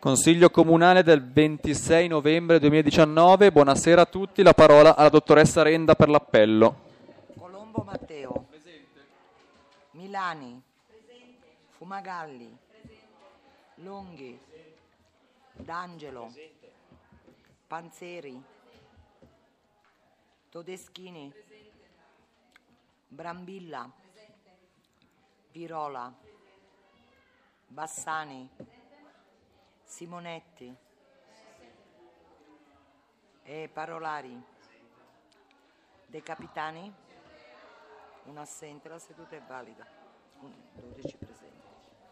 Consiglio Comunale del 26 novembre 2019. Buonasera a tutti. La parola alla dottoressa Renda per l'appello. Colombo Matteo. Presente. Milani. Presente. Fumagalli. Presente. Longhi. Presente. D'Angelo. Presente. Panzeri. Todeschini. Presente. Brambilla. Presente. Pirola. Bassani. Simonetti e Parolari. De Capitani? Un assente, la seduta è valida. 12 presenti.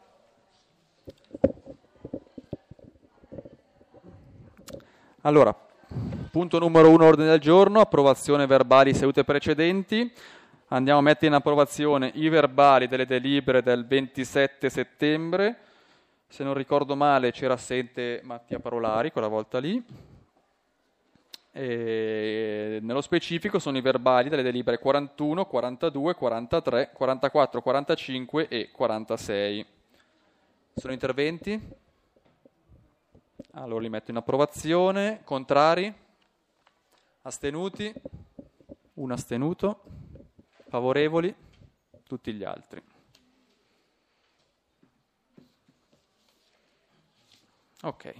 Allora, punto numero 1 ordine del giorno, approvazione verbali sedute precedenti. Andiamo a mettere in approvazione i verbali delle delibere del 27 settembre. Se non ricordo male c'era assente Mattia Parolari quella volta lì. E nello specifico sono i verbali delle delibere 41, 42, 43, 44, 45 e 46. Sono interventi? Allora li metto in approvazione. Contrari? Astenuti? Un astenuto. Favorevoli? Tutti gli altri. Ok.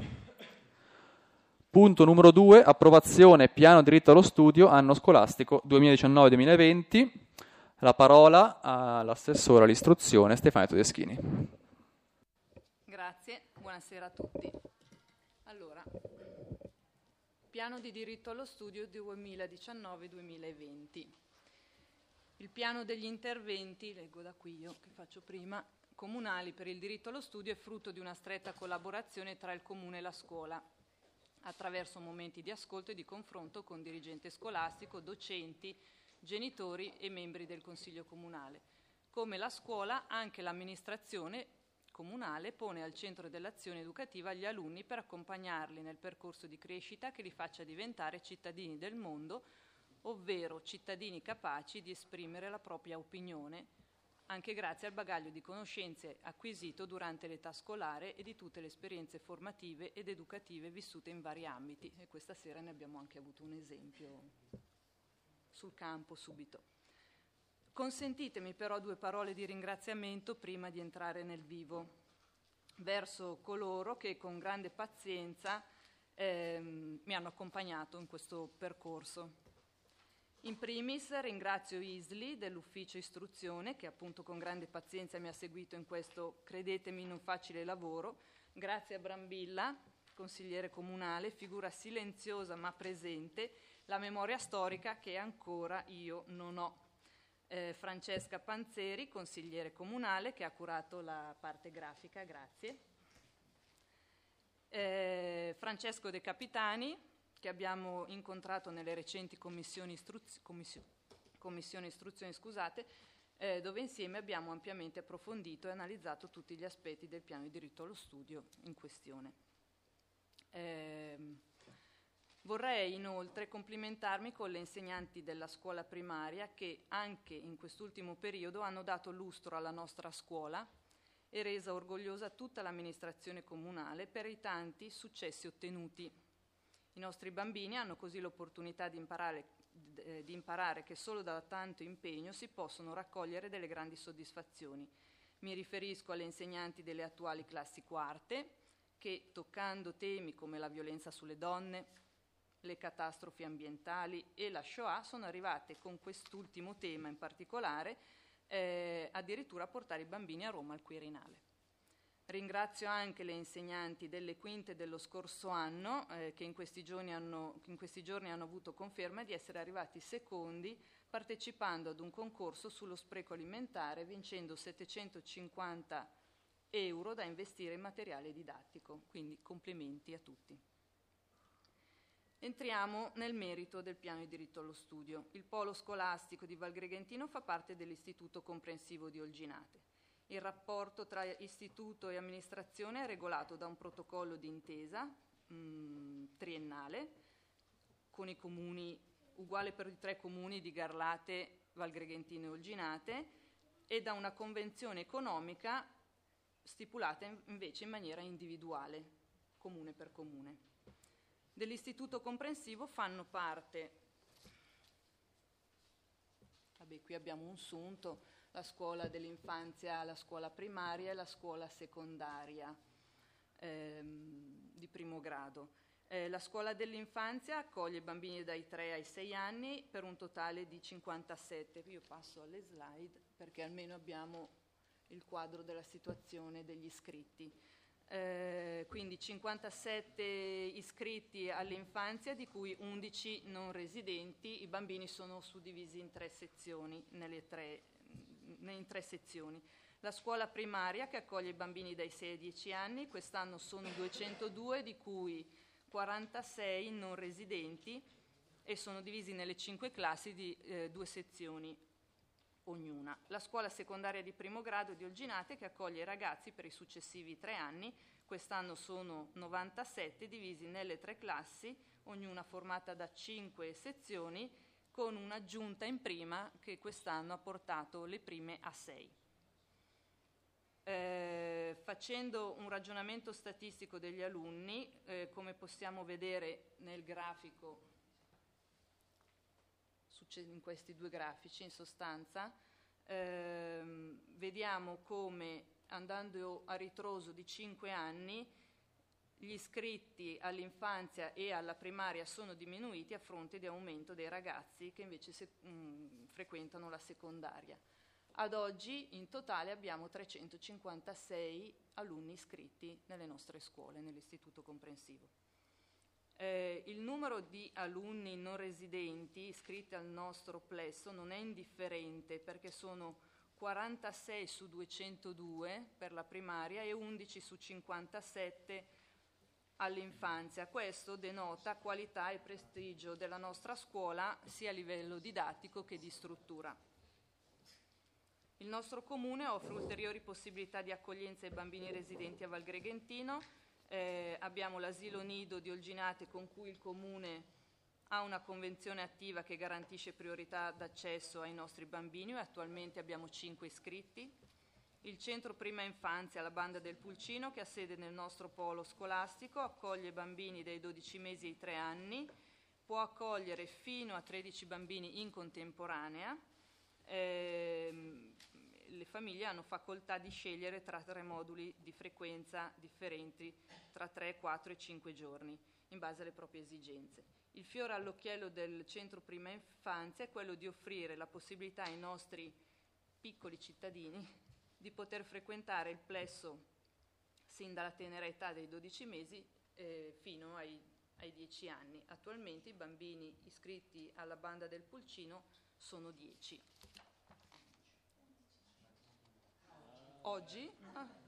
Punto numero 2, approvazione piano diritto allo studio anno scolastico 2019-2020. La parola all'assessore all'istruzione Stefania Todeschini. Grazie, buonasera a tutti. Allora, piano di diritto allo studio 2019-2020. Il piano degli interventi, leggo da qui io che faccio prima, comunali per il diritto allo studio è frutto di una stretta collaborazione tra il Comune e la scuola, attraverso momenti di ascolto e di confronto con dirigente scolastico, docenti, genitori e membri del Consiglio Comunale. Come la scuola, anche l'amministrazione comunale pone al centro dell'azione educativa gli alunni per accompagnarli nel percorso di crescita che li faccia diventare cittadini del mondo, ovvero cittadini capaci di esprimere la propria opinione, anche grazie al bagaglio di conoscenze acquisito durante l'età scolare e di tutte le esperienze formative ed educative vissute in vari ambiti. E questa sera ne abbiamo anche avuto un esempio sul campo subito. Consentitemi però 2 parole di ringraziamento prima di entrare nel vivo, verso coloro che con grande pazienza mi hanno accompagnato in questo percorso. In primis ringrazio Isli dell'ufficio istruzione che appunto con grande pazienza mi ha seguito in questo, credetemi, non facile lavoro. Grazie a Brambilla, consigliere comunale, figura silenziosa ma presente, la memoria storica che ancora io non ho. Francesca Panzeri, consigliere comunale, che ha curato la parte grafica, grazie. Francesco De Capitani, che abbiamo incontrato nelle recenti commissioni istruzione, dove insieme abbiamo ampiamente approfondito e analizzato tutti gli aspetti del piano di diritto allo studio in questione. Vorrei inoltre complimentarmi con le insegnanti della scuola primaria che anche in quest'ultimo periodo hanno dato lustro alla nostra scuola e resa orgogliosa tutta l'amministrazione comunale per i tanti successi ottenuti. I nostri bambini hanno così l'opportunità di imparare che solo da tanto impegno si possono raccogliere delle grandi soddisfazioni. Mi riferisco alle insegnanti delle attuali classi quarte che, toccando temi come la violenza sulle donne, le catastrofi ambientali e la Shoah, sono arrivate con quest'ultimo tema in particolare addirittura a portare i bambini a Roma al Quirinale. Ringrazio anche le insegnanti delle quinte dello scorso anno che in questi giorni hanno avuto conferma di essere arrivati secondi partecipando ad un concorso sullo spreco alimentare vincendo 750 euro da investire in materiale didattico. Quindi complimenti a tutti. Entriamo nel merito del piano di diritto allo studio. Il polo scolastico di Val Gregentino fa parte dell'Istituto Comprensivo di Olginate. Il rapporto tra istituto e amministrazione è regolato da un protocollo d'intesa triennale con i comuni, uguale per i 3 comuni di Garlate, Val Gregentino e Olginate, e da una convenzione economica stipulate invece in maniera individuale, comune per comune. Dell'istituto comprensivo fanno parte, qui abbiamo un sunto, la scuola dell'infanzia, la scuola primaria e la scuola secondaria di primo grado. La scuola dell'infanzia accoglie bambini dai 3 ai 6 anni per un totale di 57. Io passo alle slide perché almeno abbiamo il quadro della situazione degli iscritti. Quindi 57 iscritti all'infanzia, di cui 11 non residenti. I bambini sono suddivisi in 3 sezioni, in 3 sezioni. La scuola primaria, che accoglie i bambini dai 6 ai 10 anni, quest'anno sono 202, di cui 46 non residenti, e sono divisi nelle 5 classi di 2 sezioni ognuna. La scuola secondaria di primo grado di Olginate, che accoglie i ragazzi per i successivi 3 anni, quest'anno sono 97, divisi nelle 3 classi, ognuna formata da 5 sezioni, con un'aggiunta in prima che quest'anno ha portato le prime a 6. Facendo un ragionamento statistico degli alunni, come possiamo vedere nel grafico, in questi 2 grafici in sostanza, vediamo come, andando a ritroso di 5 anni, gli iscritti all'infanzia e alla primaria sono diminuiti a fronte di aumento dei ragazzi che invece frequentano la secondaria. Ad oggi in totale abbiamo 356 alunni iscritti nelle nostre scuole, nell'istituto comprensivo. Il numero di alunni non residenti iscritti al nostro plesso non è indifferente, perché sono 46 su 202 per la primaria e 11 su 57 all'infanzia. Questo denota qualità e prestigio della nostra scuola sia a livello didattico che di struttura. Il nostro comune offre ulteriori possibilità di accoglienza ai bambini residenti a Val Gregentino. Abbiamo l'asilo nido di Olginate, con cui il comune ha una convenzione attiva che garantisce priorità d'accesso ai nostri bambini, e attualmente abbiamo 5 iscritti. Il centro prima infanzia, la Banda del Pulcino, che ha sede nel nostro polo scolastico, accoglie bambini dai 12 mesi ai 3 anni, può accogliere fino a 13 bambini in contemporanea. Le famiglie hanno facoltà di scegliere tra 3 moduli di frequenza differenti tra 3, 4 e 5 giorni, in base alle proprie esigenze. Il fiore all'occhiello del centro prima infanzia è quello di offrire la possibilità ai nostri piccoli cittadini di poter frequentare il plesso sin dalla tenera età dei 12 mesi fino ai 10 anni. Attualmente i bambini iscritti alla Banda del Pulcino sono 10. Oggi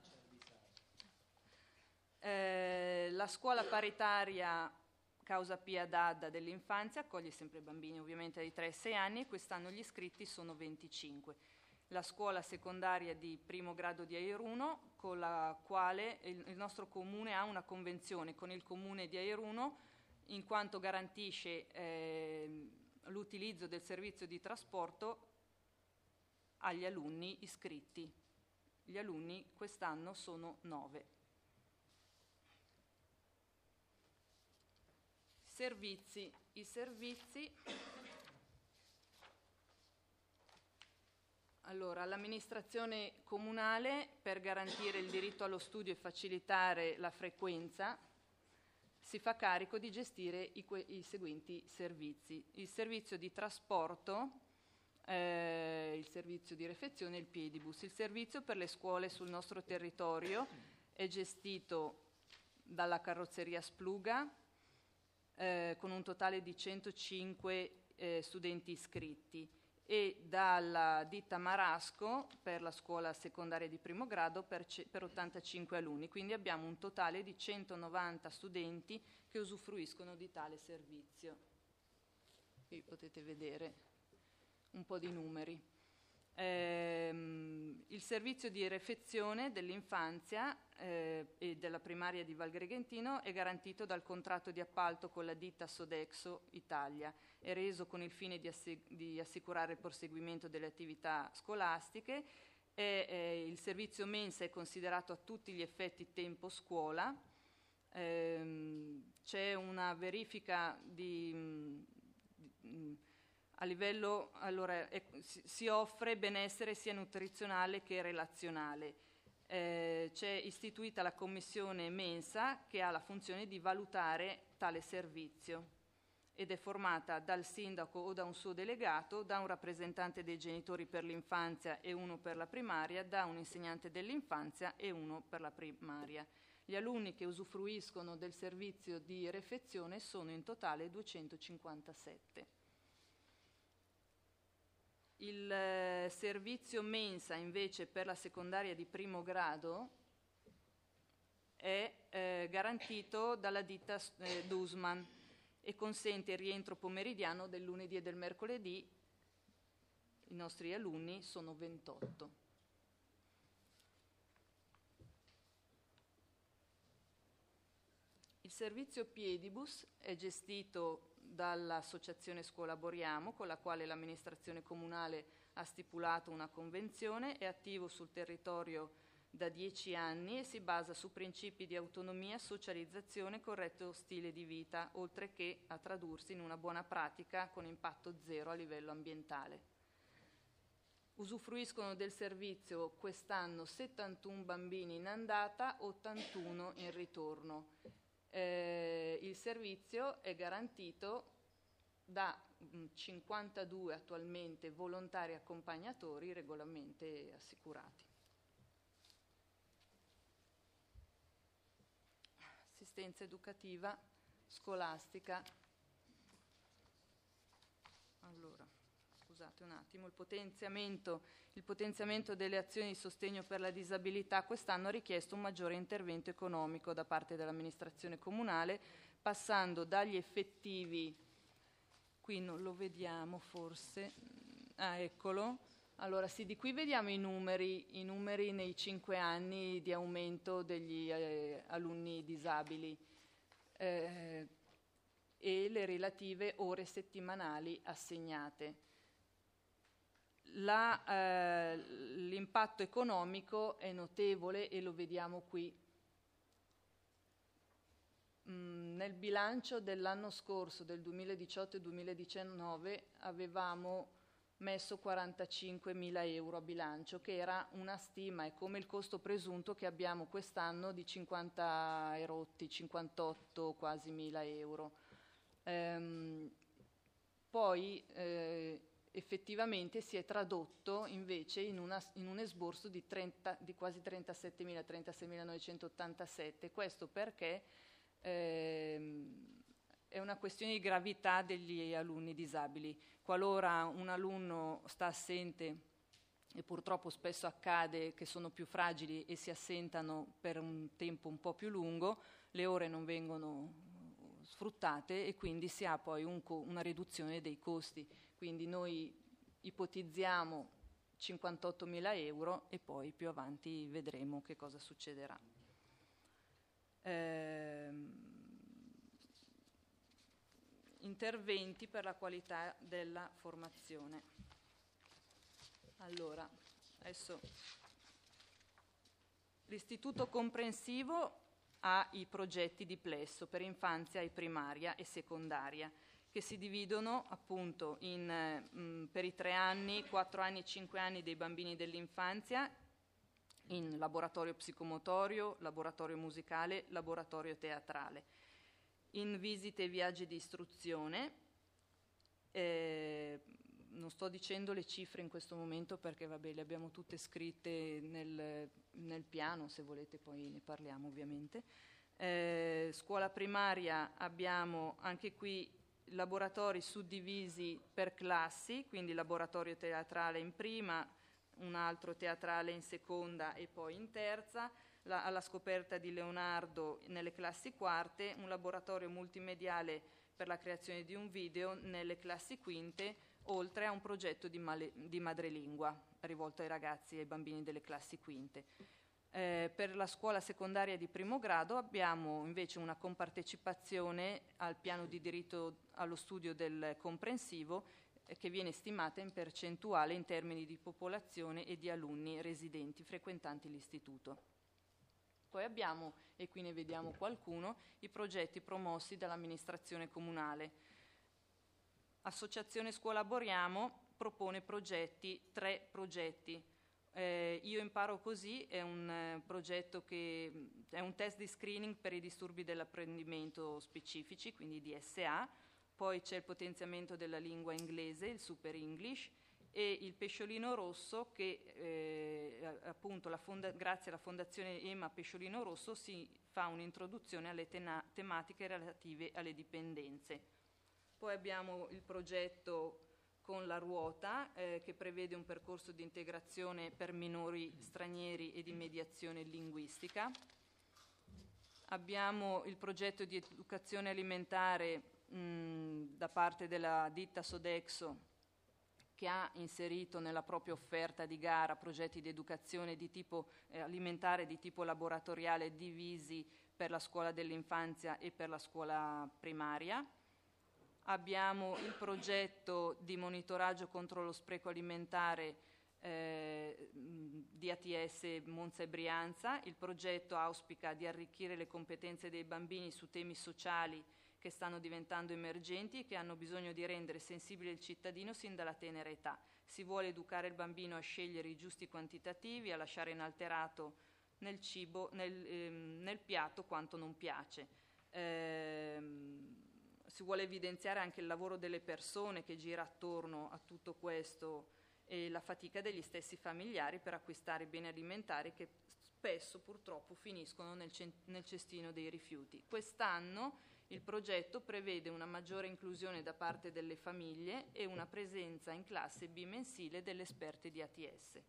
la scuola paritaria Causa Pia d'Adda dell'infanzia accoglie sempre bambini ovviamente dai 3 ai 6 anni, e quest'anno gli iscritti sono 25. La scuola secondaria di primo grado di Aieruno, con la quale il nostro comune ha una convenzione con il comune di Aieruno, in quanto garantisce l'utilizzo del servizio di trasporto agli alunni iscritti. Gli alunni quest'anno sono 9. I servizi. Allora, l'amministrazione comunale, per garantire il diritto allo studio e facilitare la frequenza, si fa carico di gestire i seguenti servizi: il servizio di trasporto, il servizio di refezione e il piedibus. Il servizio per le scuole sul nostro territorio è gestito dalla carrozzeria Spluga, con un totale di 105 studenti iscritti, e dalla ditta Marasco per la scuola secondaria di primo grado per 85 alunni. Quindi abbiamo un totale di 190 studenti che usufruiscono di tale servizio. Qui potete vedere un po' di numeri. Il servizio di refezione dell'infanzia e della primaria di Val Gregentino è garantito dal contratto di appalto con la ditta Sodexo Italia. È reso con il fine di assicurare il proseguimento delle attività scolastiche il servizio mensa è considerato a tutti gli effetti tempo scuola. C'è una verifica a livello, allora, si offre benessere sia nutrizionale che relazionale. C'è istituita la commissione mensa che ha la funzione di valutare tale servizio ed è formata dal sindaco o da un suo delegato, da un rappresentante dei genitori per l'infanzia e uno per la primaria, da un insegnante dell'infanzia e uno per la primaria. Gli alunni che usufruiscono del servizio di refezione sono in totale 257. Il servizio mensa invece per la secondaria di primo grado è garantito dalla ditta Dusman e consente il rientro pomeridiano del lunedì e del mercoledì. I nostri alunni sono 28. Il servizio Piedibus è gestito dall'associazione Scolaboriamo, con la quale l'amministrazione comunale ha stipulato una convenzione, è attivo sul territorio da 10 anni e si basa su principi di autonomia, socializzazione e corretto stile di vita, oltre che a tradursi in una buona pratica con impatto zero a livello ambientale. Usufruiscono del servizio quest'anno 71 bambini in andata, 81 in ritorno. Il servizio è garantito da 52 attualmente volontari accompagnatori regolarmente assicurati. Assistenza educativa, scolastica. Allora, scusate un attimo, il potenziamento delle azioni di sostegno per la disabilità quest'anno ha richiesto un maggiore intervento economico da parte dell'amministrazione comunale, passando dagli effettivi, qui non lo vediamo forse, eccolo, allora sì, di qui vediamo i numeri nei 5 anni di aumento degli alunni disabili e le relative ore settimanali assegnate. L'impatto economico è notevole e lo vediamo qui. Nel bilancio dell'anno scorso, del 2018 e 2019, avevamo messo 45.000 euro a bilancio, che era una stima, è come il costo presunto che abbiamo quest'anno di 50 e rotti, 58 quasi 1.000 euro. Poi effettivamente si è tradotto invece in un esborso di quasi 37.000, 36.987. Questo perché è una questione di gravità degli alunni disabili. Qualora un alunno sta assente, e purtroppo spesso accade che sono più fragili e si assentano per un tempo un po' più lungo, le ore non vengono sfruttate e quindi si ha poi una riduzione dei costi. Quindi noi ipotizziamo 58.000 euro e poi più avanti vedremo che cosa succederà. Interventi per la qualità della formazione. Allora, adesso l'istituto comprensivo ha i progetti di plesso per infanzia e primaria e secondaria, che si dividono appunto per i 3 anni, 4 anni e 5 anni dei bambini dell'infanzia in laboratorio psicomotorio, laboratorio musicale, laboratorio teatrale, in visite e viaggi di istruzione. Non sto dicendo le cifre in questo momento perché vabbè, le abbiamo tutte scritte nel piano, se volete poi ne parliamo ovviamente. Scuola primaria abbiamo anche qui laboratori suddivisi per classi, quindi laboratorio teatrale in prima, un altro teatrale in seconda e poi in terza, alla scoperta di Leonardo nelle classi quarte, un laboratorio multimediale per la creazione di un video nelle classi quinte, oltre a un progetto di madrelingua rivolto ai ragazzi e ai bambini delle classi quinte. Per la scuola secondaria di primo grado abbiamo invece una compartecipazione al piano di diritto allo studio del comprensivo che viene stimata in percentuale in termini di popolazione e di alunni residenti frequentanti l'istituto. Poi abbiamo, e qui ne vediamo qualcuno, i progetti promossi dall'amministrazione comunale. Associazione Scolaboriamo propone 3 progetti. Io imparo così è un progetto che è un test di screening per i disturbi dell'apprendimento specifici, quindi DSA, poi c'è il potenziamento della lingua inglese, il Super English, e il Pesciolino Rosso che appunto grazie alla Fondazione EMA Pesciolino Rosso si fa un'introduzione alle tematiche relative alle dipendenze. Poi abbiamo il progetto con la ruota che prevede un percorso di integrazione per minori stranieri e di mediazione linguistica. Abbiamo il progetto di educazione alimentare da parte della ditta Sodexo, che ha inserito nella propria offerta di gara progetti di educazione di tipo alimentare di tipo laboratoriale divisi per la scuola dell'infanzia e per la scuola primaria. Abbiamo il progetto di monitoraggio contro lo spreco alimentare di ATS Monza e Brianza. Il progetto auspica di arricchire le competenze dei bambini su temi sociali che stanno diventando emergenti e che hanno bisogno di rendere sensibile il cittadino sin dalla tenera età. Si vuole educare il bambino a scegliere i giusti quantitativi, a lasciare inalterato nel cibo, nel piatto quanto non piace. Si vuole evidenziare anche il lavoro delle persone che gira attorno a tutto questo e la fatica degli stessi familiari per acquistare beni alimentari che spesso purtroppo finiscono nel cestino dei rifiuti. Quest'anno il progetto prevede una maggiore inclusione da parte delle famiglie e una presenza in classe bimensile delle esperte di ATS.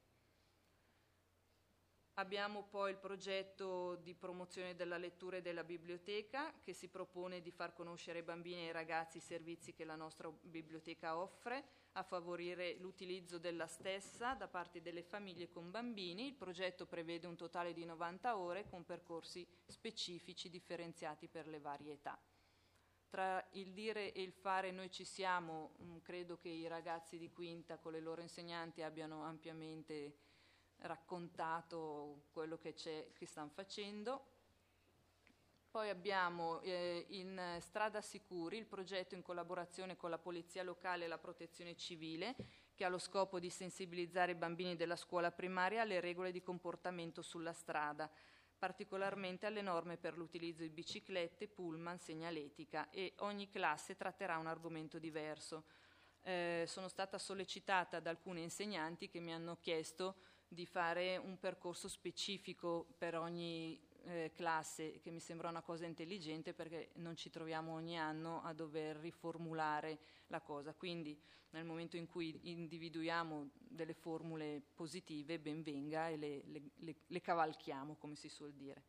Abbiamo poi il progetto di promozione della lettura e della biblioteca che si propone di far conoscere ai bambini e ai ragazzi i servizi che la nostra biblioteca offre, a favorire l'utilizzo della stessa da parte delle famiglie con bambini. Il progetto prevede un totale di 90 ore con percorsi specifici differenziati per le varie età. Tra il dire e il fare noi ci siamo, credo che i ragazzi di quinta con le loro insegnanti abbiano ampiamente raccontato quello che stanno facendo. Poi abbiamo in Strada Sicuri il progetto in collaborazione con la Polizia Locale e la Protezione Civile che ha lo scopo di sensibilizzare i bambini della scuola primaria alle regole di comportamento sulla strada, particolarmente alle norme per l'utilizzo di biciclette, pullman, segnaletica, e ogni classe tratterà un argomento diverso. Sono stata sollecitata da alcuni insegnanti che mi hanno chiesto di fare un percorso specifico per ogni classe, che mi sembra una cosa intelligente perché non ci troviamo ogni anno a dover riformulare la cosa. Quindi nel momento in cui individuiamo delle formule positive, ben venga e le cavalchiamo, come si suol dire.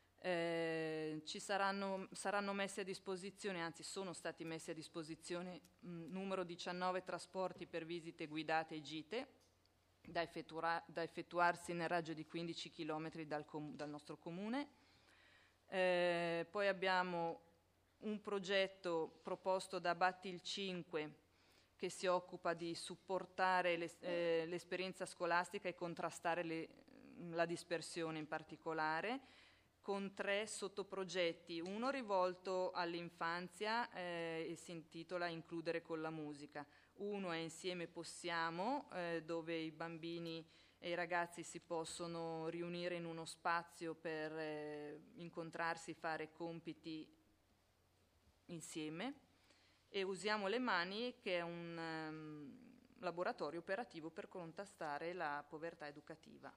Saranno messi a disposizione, anzi sono stati messi a disposizione numero 19 trasporti per visite guidate e gite da effettuarsi nel raggio di 15 km dal nostro comune. Poi abbiamo un progetto proposto da Batti il 5 che si occupa di supportare l'esperienza scolastica e contrastare la dispersione in particolare, con 3 sottoprogetti, uno rivolto all'infanzia e si intitola Includere con la musica, uno è Insieme Possiamo, dove i bambini e i ragazzi si possono riunire in uno spazio per incontrarsi, fare compiti insieme, e Usiamo le Mani, che è un laboratorio operativo per contrastare la povertà educativa.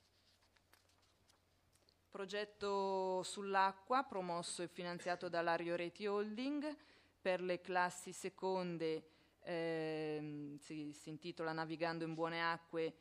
Progetto sull'acqua promosso e finanziato dall'Ario Reti Holding per le classi seconde, si intitola Navigando in buone acque,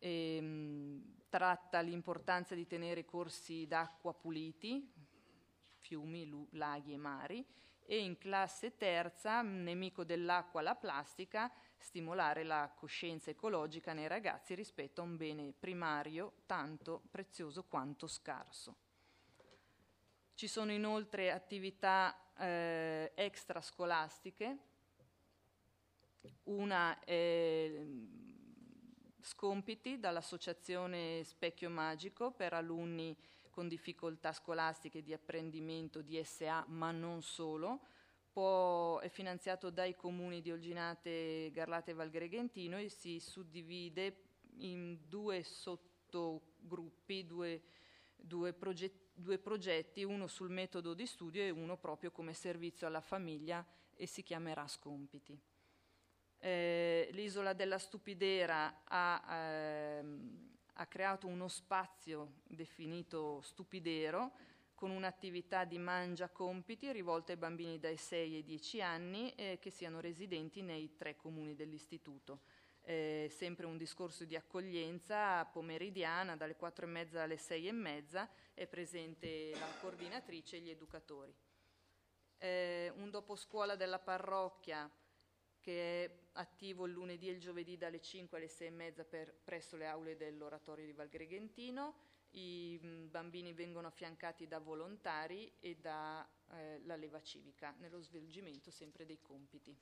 tratta l'importanza di tenere corsi d'acqua puliti, fiumi, laghi e mari, e in classe terza, Nemico dell'acqua, la plastica, stimolare la coscienza ecologica nei ragazzi rispetto a un bene primario tanto prezioso quanto scarso. Ci sono inoltre attività extrascolastiche Una è Scompiti dall'Associazione Specchio Magico per alunni con difficoltà scolastiche di apprendimento DSA, ma non solo. È finanziato dai comuni di Olginate, Garlate e Valgregentino e si suddivide in 2 sottogruppi, due progetti, uno sul metodo di studio e uno proprio come servizio alla famiglia, e si chiamerà Scompiti. L'Isola della Stupidera ha creato uno spazio definito Stupidero con un'attività di mangia compiti rivolta ai bambini dai 6 ai 10 anni che siano residenti nei 3 comuni dell'istituto. Sempre un discorso di accoglienza pomeridiana dalle 4:30 alle 6:30, è presente la coordinatrice e gli educatori. Un doposcuola della parrocchia che è attivo il lunedì e il giovedì dalle 5 alle 6:30 presso le aule dell'oratorio di Valgregentino. I bambini vengono affiancati da volontari e dalla leva civica nello svolgimento sempre dei compiti.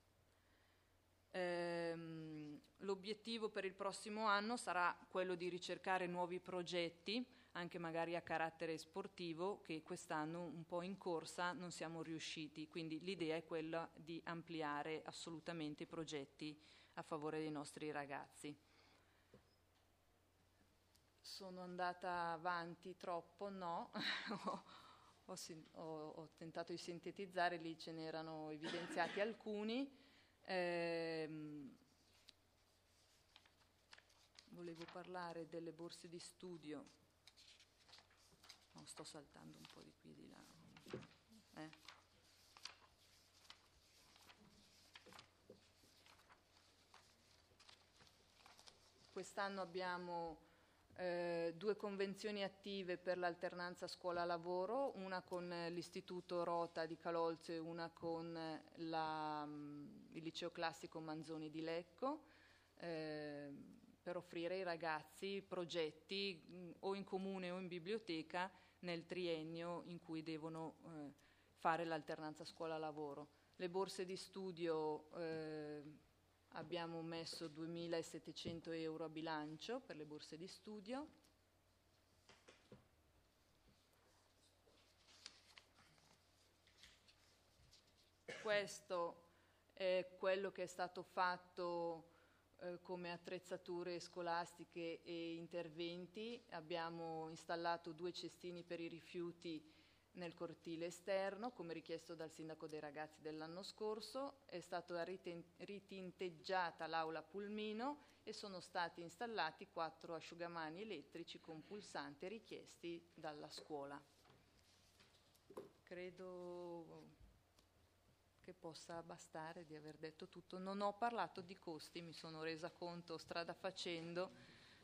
L'obiettivo per il prossimo anno sarà quello di ricercare nuovi progetti, anche magari a carattere sportivo, che quest'anno un po' in corsa non siamo riusciti, quindi l'idea è quella di ampliare assolutamente i progetti a favore dei nostri ragazzi. Sono andata avanti troppo? No, ho tentato di sintetizzare, lì ce n'erano evidenziati alcuni. Volevo parlare delle borse di studio. No, sto saltando un po' di qui di là. Quest'anno abbiamo 2 convenzioni attive per l'alternanza scuola-lavoro, una con l'Istituto Rota di Calolzio e una con il Liceo Classico Manzoni di Lecco, per offrire ai ragazzi progetti o in comune o in biblioteca nel triennio in cui devono fare l'alternanza scuola-lavoro. Le borse di studio abbiamo messo 2.700 euro a bilancio per le borse di studio. Questo è quello che è stato fatto come attrezzature scolastiche e interventi. Abbiamo installato 2 cestini per i rifiuti nel cortile esterno, come richiesto dal sindaco dei ragazzi dell'anno scorso. È stata ritinteggiata l'aula Pulmino e sono stati installati 4 asciugamani elettrici con pulsante richiesti dalla scuola. Credo che possa bastare di aver detto tutto. Non ho parlato di costi, mi sono resa conto strada facendo.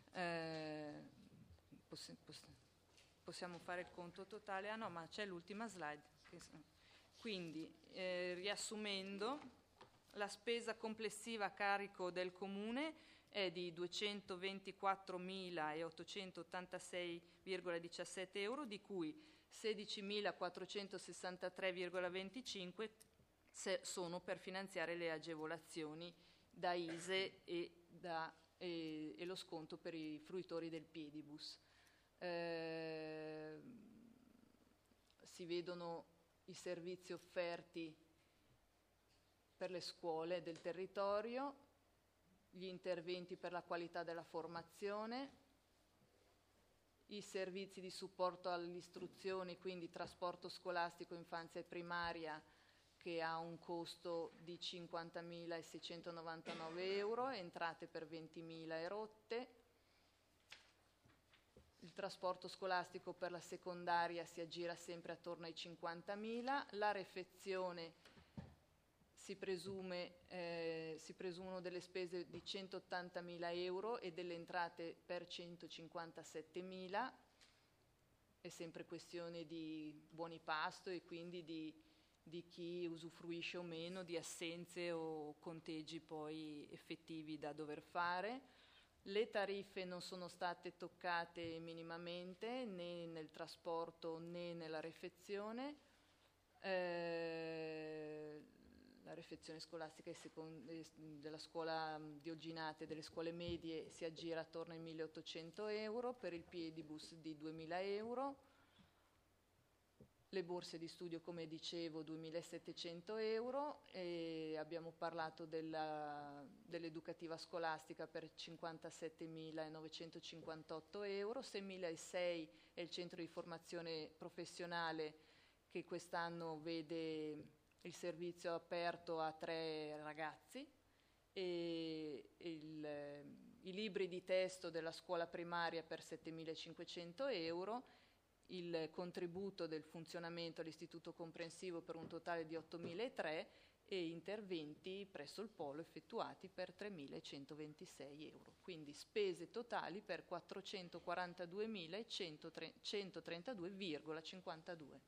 Possiamo fare il conto totale? Ah no, ma c'è l'ultima slide. Quindi, riassumendo, la spesa complessiva a carico del Comune è di 220.886,17 euro, di cui 16.463,25 sono per finanziare le agevolazioni da ISE e lo sconto per i fruitori del Piedibus. Si vedono i servizi offerti per le scuole del territorio, gli interventi per la qualità della formazione, i servizi di supporto all'istruzione, quindi trasporto scolastico, infanzia e primaria, che ha un costo di 50.699 euro, entrate per 20.000 e rotte. Il trasporto scolastico per la secondaria si aggira sempre attorno ai 50.000, la refezione si presumono delle spese di 180.000 euro e delle entrate per 157.000, è sempre questione di buoni pasto e quindi di chi usufruisce o meno di assenze o conteggi poi effettivi da dover fare. Le tariffe non sono state toccate minimamente né nel trasporto né nella refezione. la refezione scolastica della scuola di Olginate e delle scuole medie si aggira attorno ai 1.800 euro, per il piedibus di 2.000 euro, le borse di studio, come dicevo, 2.700 euro, e abbiamo parlato dell'educativa scolastica per 57.958 euro, 6.600 è il centro di formazione professionale che quest'anno vede il servizio aperto a 3 ragazzi, e i libri di testo della scuola primaria per 7.500 euro, il contributo del funzionamento all'istituto comprensivo per un totale di 8.300 e interventi presso il polo effettuati per 3.126 euro. Quindi spese totali per 442.132,52.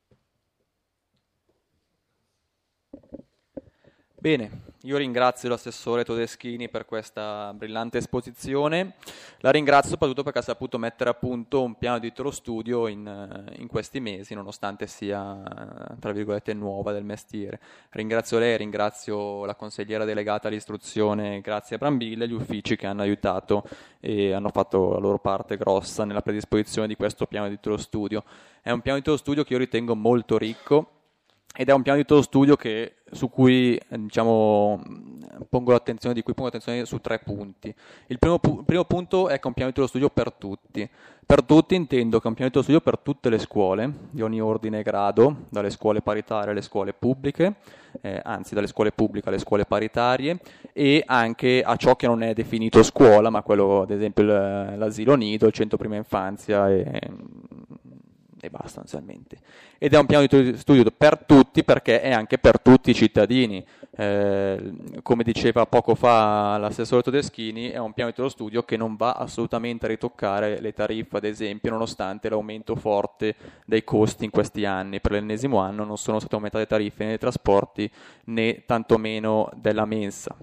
Bene, io ringrazio l'assessore Todeschini per questa brillante esposizione, la ringrazio soprattutto perché ha saputo mettere a punto un piano di titolo studio in questi mesi, nonostante sia, tra virgolette, nuova del mestiere. Ringrazio lei, ringrazio la consigliera delegata all'istruzione Grazia Brambilla e gli uffici che hanno aiutato e hanno fatto la loro parte grossa nella predisposizione di questo piano di titolo studio. È un piano di titolo studio che io ritengo molto ricco, ed è un piano di titolo studio su cui pongo attenzione su 3 punti. Il primo punto è che è un piano di titolo studio per tutti. Per tutti intendo che è un piano di titolo studio per tutte le scuole, di ogni ordine e grado, dalle scuole paritarie alle scuole pubbliche, dalle scuole pubbliche alle scuole paritarie, e anche a ciò che non è definito scuola, ma quello, ad esempio, l'asilo nido, il centro prima infanzia e basta sostanzialmente. Ed è un piano di studio per tutti, perché è anche per tutti i cittadini. Come diceva poco fa l'assessore Todeschini, è un piano di studio che non va assolutamente a ritoccare le tariffe, ad esempio, nonostante l'aumento forte dei costi in questi anni. Per l'ennesimo anno non sono state aumentate le tariffe né dei trasporti né tantomeno della mensa.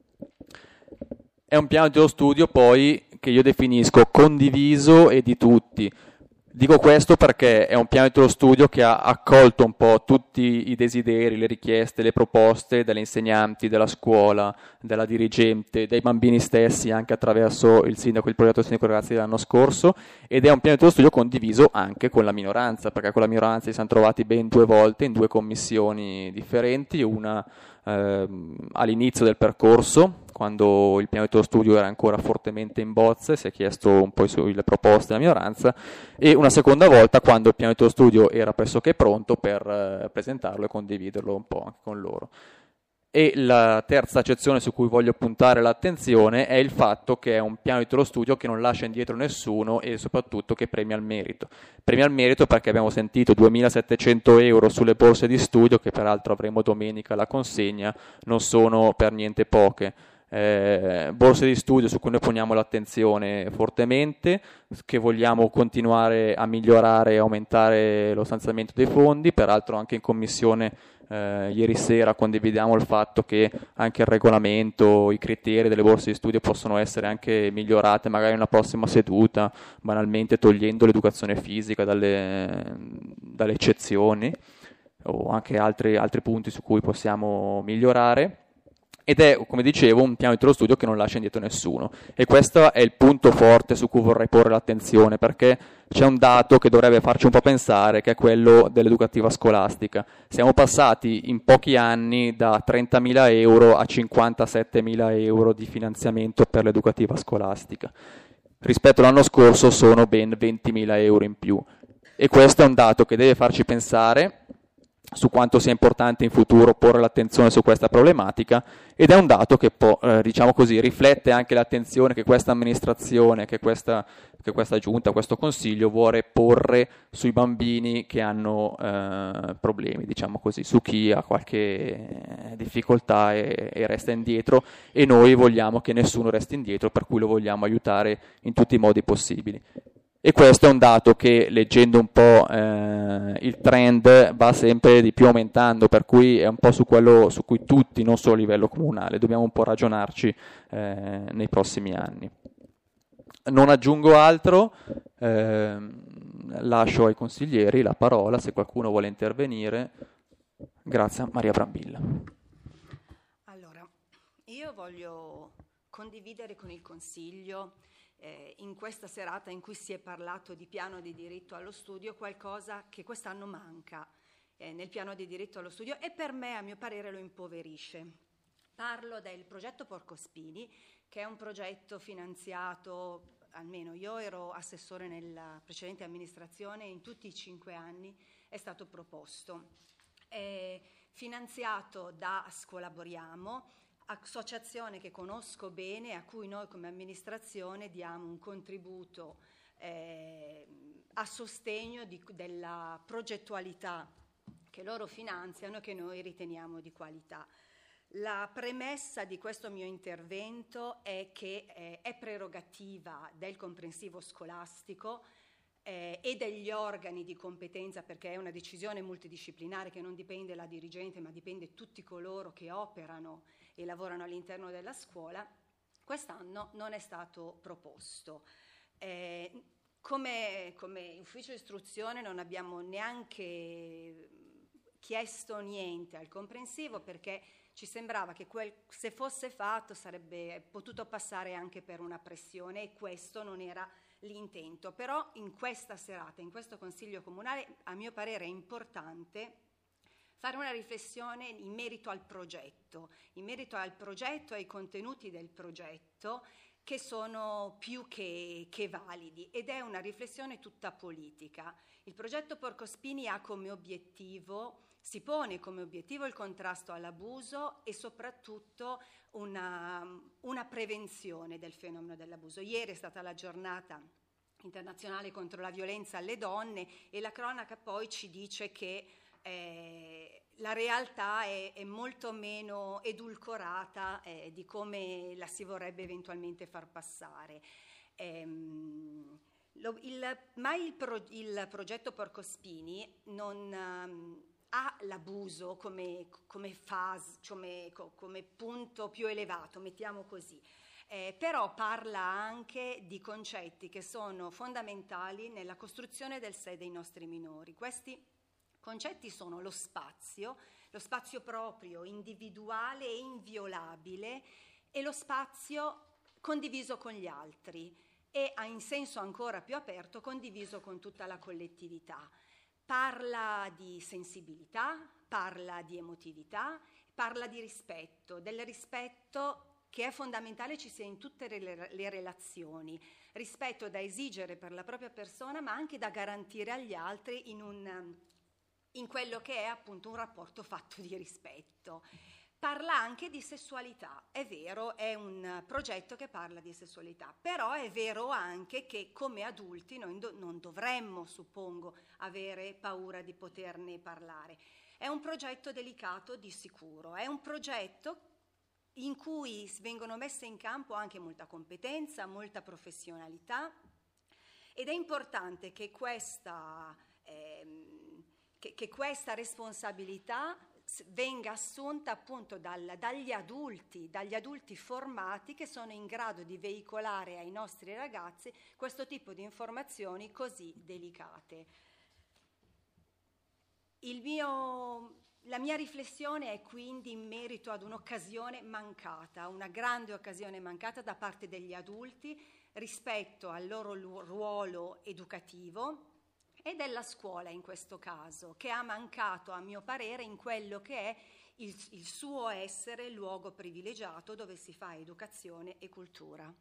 È un piano di studio poi che io definisco condiviso e di tutti. Dico questo perché è un piano di studio che ha accolto un po' tutti i desideri, le richieste, le proposte delle insegnanti, della scuola, della dirigente, dei bambini stessi, anche attraverso il progetto sindaco ragazzi dell'anno scorso, ed è un piano di studio condiviso anche con la minoranza, perché con la minoranza si sono trovati ben 2 volte in 2 commissioni differenti, una all'inizio del percorso, quando il piano di studio era ancora fortemente in bozze, si è chiesto un po' sulle proposte della minoranza, e una seconda volta quando il piano di studio era pressoché pronto per presentarlo e condividerlo un po' anche con loro. E la terza accezione su cui voglio puntare l'attenzione è il fatto che è un piano di titolo studio che non lascia indietro nessuno e soprattutto che premia il merito. Premia il merito perché abbiamo sentito 2.700 euro sulle borse di studio, che peraltro avremo domenica la consegna, non sono per niente poche. Borse di studio su cui noi poniamo l'attenzione fortemente, che vogliamo continuare a migliorare e aumentare lo stanziamento dei fondi. Peraltro anche in commissione ieri sera condividiamo il fatto che anche il regolamento, i criteri delle borse di studio possono essere anche migliorate magari in una prossima seduta, banalmente togliendo l'educazione fisica dalle eccezioni, o anche altri punti su cui possiamo migliorare. Ed è, come dicevo, un piano di titolo studio che non lascia indietro nessuno. E questo è il punto forte su cui vorrei porre l'attenzione, perché c'è un dato che dovrebbe farci un po' pensare, che è quello dell'educativa scolastica. Siamo passati in pochi anni da 30.000 euro a 57.000 euro di finanziamento per l'educativa scolastica. Rispetto all'anno scorso sono ben 20.000 euro in più. E questo è un dato che deve farci pensare su quanto sia importante in futuro porre l'attenzione su questa problematica, ed è un dato che diciamo così, riflette anche l'attenzione che questa amministrazione, che questa giunta, questo consiglio vuole porre sui bambini che hanno problemi, diciamo così, su chi ha qualche difficoltà e resta indietro, e noi vogliamo che nessuno resti indietro, per cui lo vogliamo aiutare in tutti i modi possibili. E questo è un dato che, leggendo un po' il trend, va sempre di più aumentando, per cui è un po' su quello su cui tutti, non solo a livello comunale, dobbiamo un po' ragionarci nei prossimi anni. Non aggiungo altro, lascio ai consiglieri la parola se qualcuno vuole intervenire. Grazie a Maria Brambilla. voglio condividere con il Consiglio in questa serata in cui si è parlato di piano di diritto allo studio qualcosa che quest'anno manca nel piano di diritto allo studio e per me, a mio parere, lo impoverisce. Parlo del progetto Porcospini, che è un progetto finanziato, almeno io ero assessore nella precedente amministrazione, e in tutti i 5 anni è stato proposto. È finanziato da Scolaboriamo, associazione che conosco bene, a cui noi come amministrazione diamo un contributo a sostegno della progettualità che loro finanziano e che noi riteniamo di qualità. La premessa di questo mio intervento è che è prerogativa del comprensivo scolastico e degli organi di competenza, perché è una decisione multidisciplinare che non dipende dalla dirigente ma dipende tutti coloro che operano e lavorano all'interno della scuola. Quest'anno non è stato proposto. Come ufficio istruzione non abbiamo neanche chiesto niente al comprensivo, perché ci sembrava che se fosse fatto sarebbe potuto passare anche per una pressione, e questo non era l'intento. Però in questa serata, in questo Consiglio Comunale, a mio parere è importante fare una riflessione in merito al progetto, ai contenuti del progetto, che sono più che validi, ed è una riflessione tutta politica. Il progetto Porcospini si pone come obiettivo il contrasto all'abuso e soprattutto una prevenzione del fenomeno dell'abuso. Ieri è stata la giornata internazionale contro la violenza alle donne e la cronaca poi ci dice che la realtà è molto meno edulcorata di come la si vorrebbe eventualmente far passare. Il progetto Porcospini non ha l'abuso come fase, come punto più elevato, mettiamo così. Però parla anche di concetti che sono fondamentali nella costruzione del sé dei nostri minori. Questi concetti sono lo spazio proprio, individuale e inviolabile, e lo spazio condiviso con gli altri e, in senso ancora più aperto, condiviso con tutta la collettività. Parla di sensibilità, parla di emotività, parla di rispetto, del rispetto che è fondamentale ci sia in tutte le relazioni, rispetto da esigere per la propria persona ma anche da garantire agli altri in quello che è appunto un rapporto fatto di rispetto. Parla anche di sessualità, è vero, è un progetto che parla di sessualità, però è vero anche che come adulti noi non dovremmo, suppongo, avere paura di poterne parlare. È un progetto delicato di sicuro, è un progetto in cui vengono messe in campo anche molta competenza, molta professionalità, ed è importante che questa responsabilità venga assunta appunto dagli adulti formati, che sono in grado di veicolare ai nostri ragazzi questo tipo di informazioni così delicate. La mia riflessione è quindi in merito ad un'occasione mancata, una grande occasione mancata da parte degli adulti rispetto al loro ruolo educativo e della scuola in questo caso, che ha mancato, a mio parere, in quello che è il suo essere luogo privilegiato dove si fa educazione e cultura.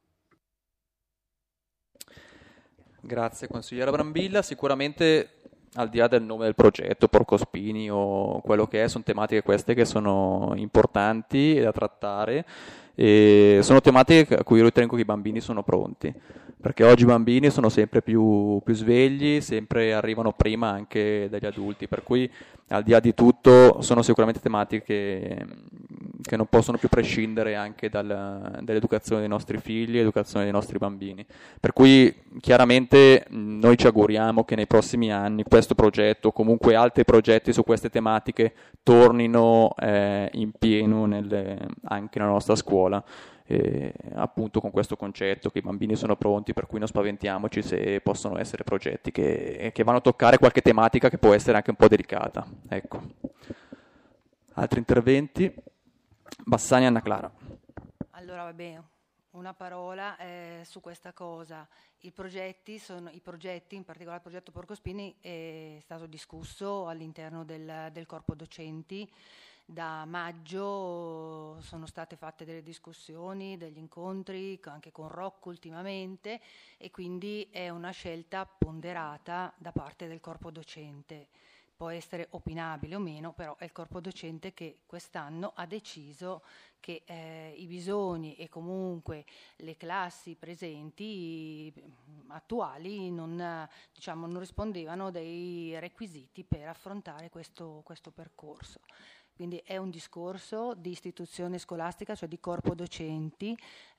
Grazie consigliera Brambilla. Sicuramente, al di là del nome del progetto, Porcospini o quello che è, sono tematiche queste che sono importanti da trattare, e sono tematiche a cui io ritengo che i bambini sono pronti, perché oggi i bambini sono sempre più svegli, sempre arrivano prima anche degli adulti, per cui al di là di tutto sono sicuramente tematiche che non possono più prescindere anche dall'educazione dei nostri figli, l'educazione dei nostri bambini. Per cui chiaramente noi ci auguriamo che nei prossimi anni questo progetto, o comunque altri progetti su queste tematiche, tornino in pieno anche nella nostra scuola, appunto con questo concetto che i bambini sono pronti, per cui non spaventiamoci se possono essere progetti che vanno a toccare qualche tematica che può essere anche un po' delicata. Ecco. Altri interventi? Bassani, Anna Clara. Allora, va bene, una parola su questa cosa. I progetti, in particolare il progetto Porcospini, è stato discusso all'interno del corpo docenti. Da maggio sono state fatte delle discussioni, degli incontri anche con Rocco ultimamente, e quindi è una scelta ponderata da parte del corpo docente. Può essere opinabile o meno, però è il corpo docente che quest'anno ha deciso che i bisogni e comunque le classi presenti attuali non rispondevano dei requisiti per affrontare questo percorso. Quindi è un discorso di istituzione scolastica, cioè di corpo docenti.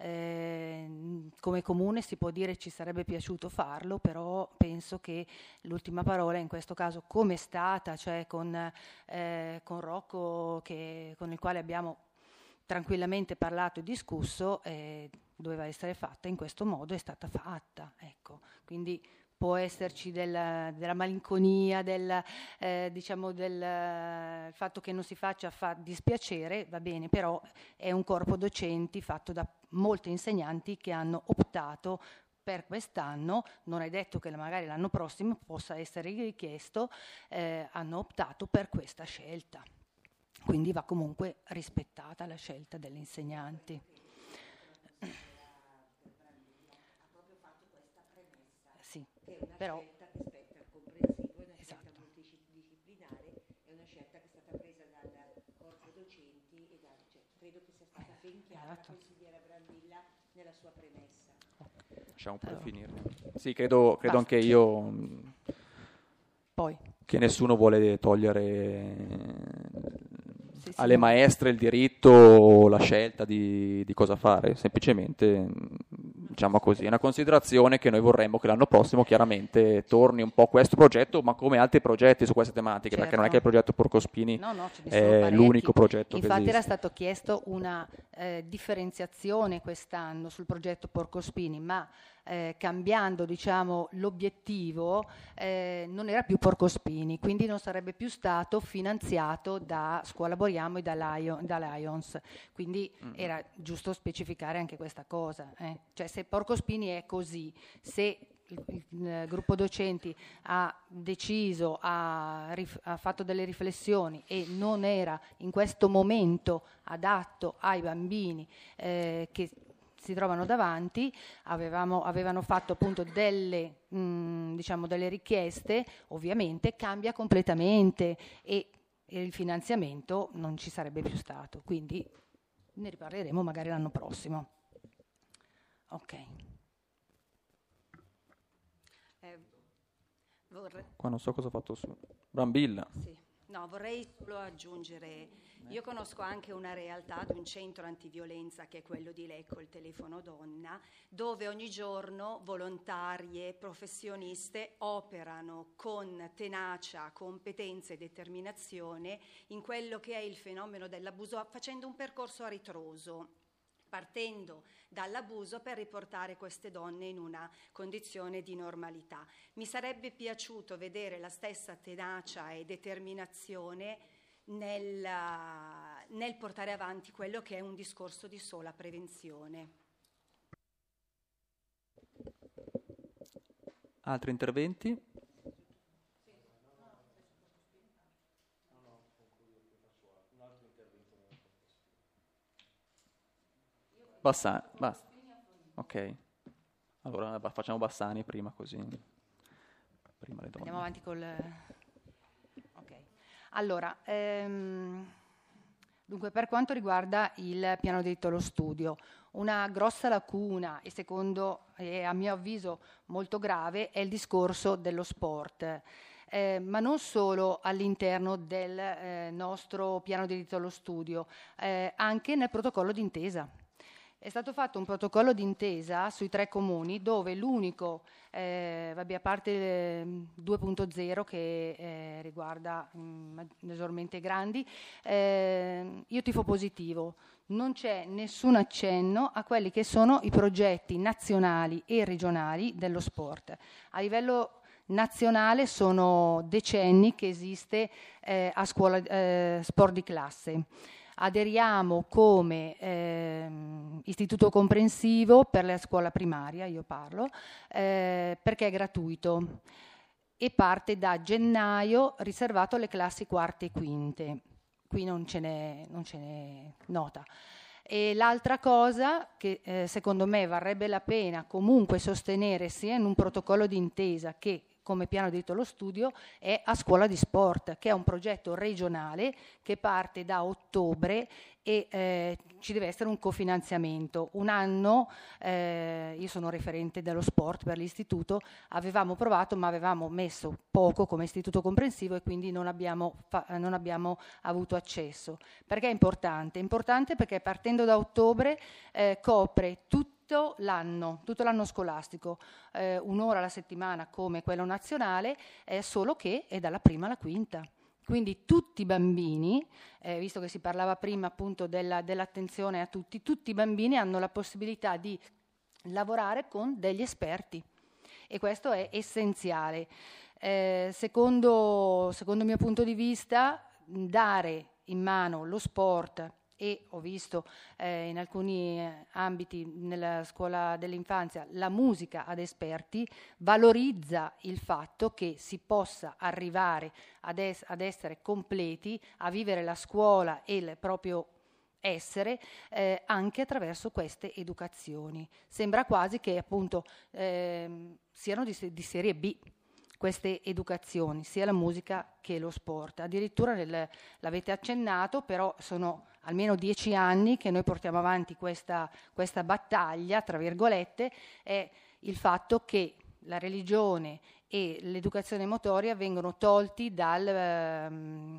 Come comune si può dire ci sarebbe piaciuto farlo, però penso che l'ultima parola in questo caso, come è stata, cioè con Rocco, con il quale abbiamo tranquillamente parlato e discusso, doveva essere fatta in questo modo, è stata fatta. Ecco. Quindi può esserci della malinconia, del fatto che non si faccia fa dispiacere, va bene, però è un corpo docenti fatto da molti insegnanti che hanno optato per quest'anno, non è detto che magari l'anno prossimo possa essere richiesto, hanno optato per questa scelta. Quindi va comunque rispettata la scelta degli insegnanti. Sì, che è una però scelta che spetta al comprensivo, è una scelta multidisciplinare, è una scelta che è stata presa dal corpo docenti e credo che sia stata ben chiara la consigliera Brambilla nella sua premessa. Lasciamo pure finire. Sì, credo anche io poi che nessuno vuole togliere alle maestre il diritto o la scelta di cosa fare, semplicemente diciamo così, è una considerazione che noi vorremmo che l'anno prossimo chiaramente torni un po' questo progetto, ma come altri progetti su queste tematiche, perché non è che il progetto Porcospini è l'unico progetto che infatti esiste. Era stato chiesto una differenziazione quest'anno sul progetto Porcospini, ma cambiando l'obiettivo non era più Porcospini, quindi non sarebbe più stato finanziato da Scuola Boriamo e da Lions, quindi era giusto specificare anche questa cosa, cioè se Porcospini è così, se il gruppo docenti ha deciso, ha fatto delle riflessioni e non era in questo momento adatto ai bambini che si trovano davanti, avevano fatto appunto delle richieste, ovviamente cambia completamente e il finanziamento non ci sarebbe più stato, quindi ne riparleremo magari l'anno prossimo. Ok. Qua non so cosa ho fatto su Brambilla. Sì. No, vorrei solo aggiungere, io conosco anche una realtà di un centro antiviolenza che è quello di Lecco, il Telefono Donna, dove ogni giorno volontarie, professioniste operano con tenacia, competenza e determinazione in quello che è il fenomeno dell'abuso, facendo un percorso a ritroso, partendo dall'abuso per riportare queste donne in una condizione di normalità. Mi sarebbe piaciuto vedere la stessa tenacia e determinazione nel portare avanti quello che è un discorso di sola prevenzione. Altri interventi? Bassani, basta. Ok. Allora facciamo Bassani prima, così. Prima le donne. Andiamo avanti Ok. Allora, dunque per quanto riguarda il piano diritto allo studio, una grossa lacuna e a mio avviso molto grave è il discorso dello sport. Ma non solo all'interno del nostro piano diritto allo studio, anche nel protocollo d'intesa. È stato fatto un protocollo d'intesa sui 3 comuni dove l'unico, a parte 2.0 che riguarda maggiormente grandi, io tifo positivo. Non c'è nessun accenno a quelli che sono i progetti nazionali e regionali dello sport. A livello nazionale sono decenni che esiste a scuola sport di classe. aderiamo come istituto comprensivo per la scuola primaria, io parlo, perché è gratuito e parte da gennaio, riservato alle classi quarte e quinte. Qui non ce n'è nota. E l'altra cosa che secondo me varrebbe la pena comunque sostenere sia in un protocollo d'intesa che come piano diritto allo studio è A Scuola di Sport, che è un progetto regionale che parte da ottobre e ci deve essere un cofinanziamento. Un anno, io sono referente dello sport per l'istituto, avevamo provato ma avevamo messo poco come istituto comprensivo e quindi non abbiamo avuto accesso. Perché è importante? È importante perché partendo da ottobre copre tutto l'anno scolastico, un'ora alla settimana come quello nazionale, solo che è dalla prima alla quinta. Quindi tutti i bambini, visto che si parlava prima appunto dell'attenzione a tutti i bambini hanno la possibilità di lavorare con degli esperti e questo è essenziale. Secondo il mio punto di vista, dare in mano lo sport e ho visto in alcuni ambiti nella scuola dell'infanzia la musica ad esperti valorizza il fatto che si possa arrivare ad essere completi, a vivere la scuola e il proprio essere anche attraverso queste educazioni. Sembra quasi che appunto siano di serie B queste educazioni, sia la musica che lo sport. Addirittura l'avete accennato, però sono almeno 10 anni che noi portiamo avanti questa battaglia, tra virgolette, è il fatto che la religione e l'educazione motoria vengono tolti dal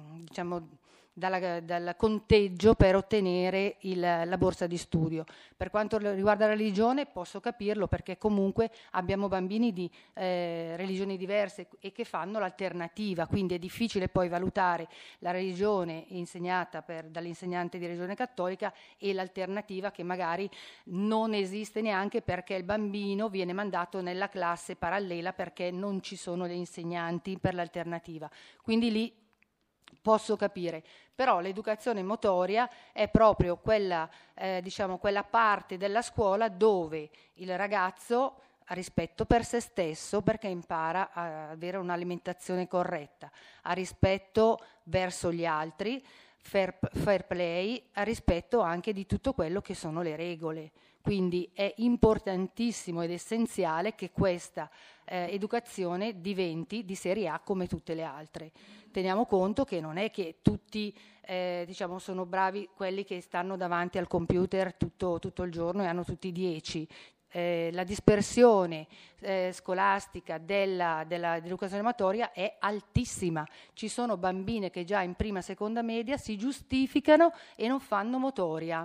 conteggio per ottenere la borsa di studio. Per quanto riguarda la religione posso capirlo perché comunque abbiamo bambini di religioni diverse e che fanno l'alternativa, quindi è difficile poi valutare la religione insegnata dall'insegnante di religione cattolica e l'alternativa che magari non esiste neanche perché il bambino viene mandato nella classe parallela perché non ci sono gli insegnanti per l'alternativa. Quindi lì posso capire, però l'educazione motoria è proprio quella parte della scuola dove il ragazzo ha rispetto per se stesso perché impara a avere un'alimentazione corretta, ha rispetto verso gli altri, fair play, ha rispetto anche di tutto quello che sono le regole. Quindi è importantissimo ed essenziale che questa educazione diventi di serie A come tutte le altre. Teniamo conto che non è che tutti sono bravi quelli che stanno davanti al computer tutto il giorno e hanno tutti 10. La dispersione scolastica dell'educazione motoria è altissima. Ci sono bambine che già in prima e seconda media si giustificano e non fanno motoria.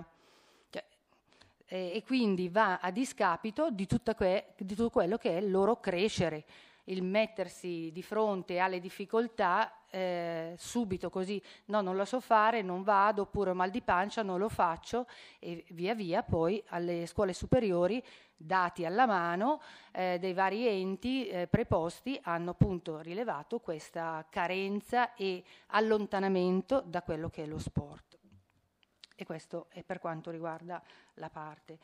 E quindi va a discapito di tutto quello che è il loro crescere, il mettersi di fronte alle difficoltà subito così, no, non lo so fare, non vado, oppure ho mal di pancia, non lo faccio, e via via poi alle scuole superiori, dati alla mano dei vari enti preposti, hanno appunto rilevato questa carenza e allontanamento da quello che è lo sport. E questo è per quanto riguarda la parte.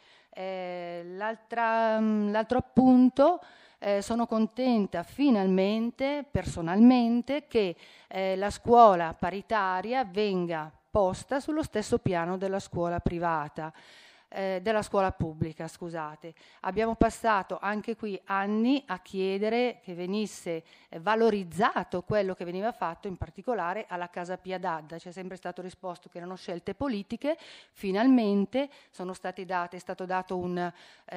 L'altro appunto, sono contenta finalmente, personalmente, che la scuola paritaria venga posta sullo stesso piano della scuola privata. Della scuola pubblica, scusate. Abbiamo passato anche qui anni a chiedere che venisse valorizzato quello che veniva fatto, in particolare alla Casa Pia d'Adda. Ci è sempre stato risposto che erano scelte politiche. Finalmente è stato dato un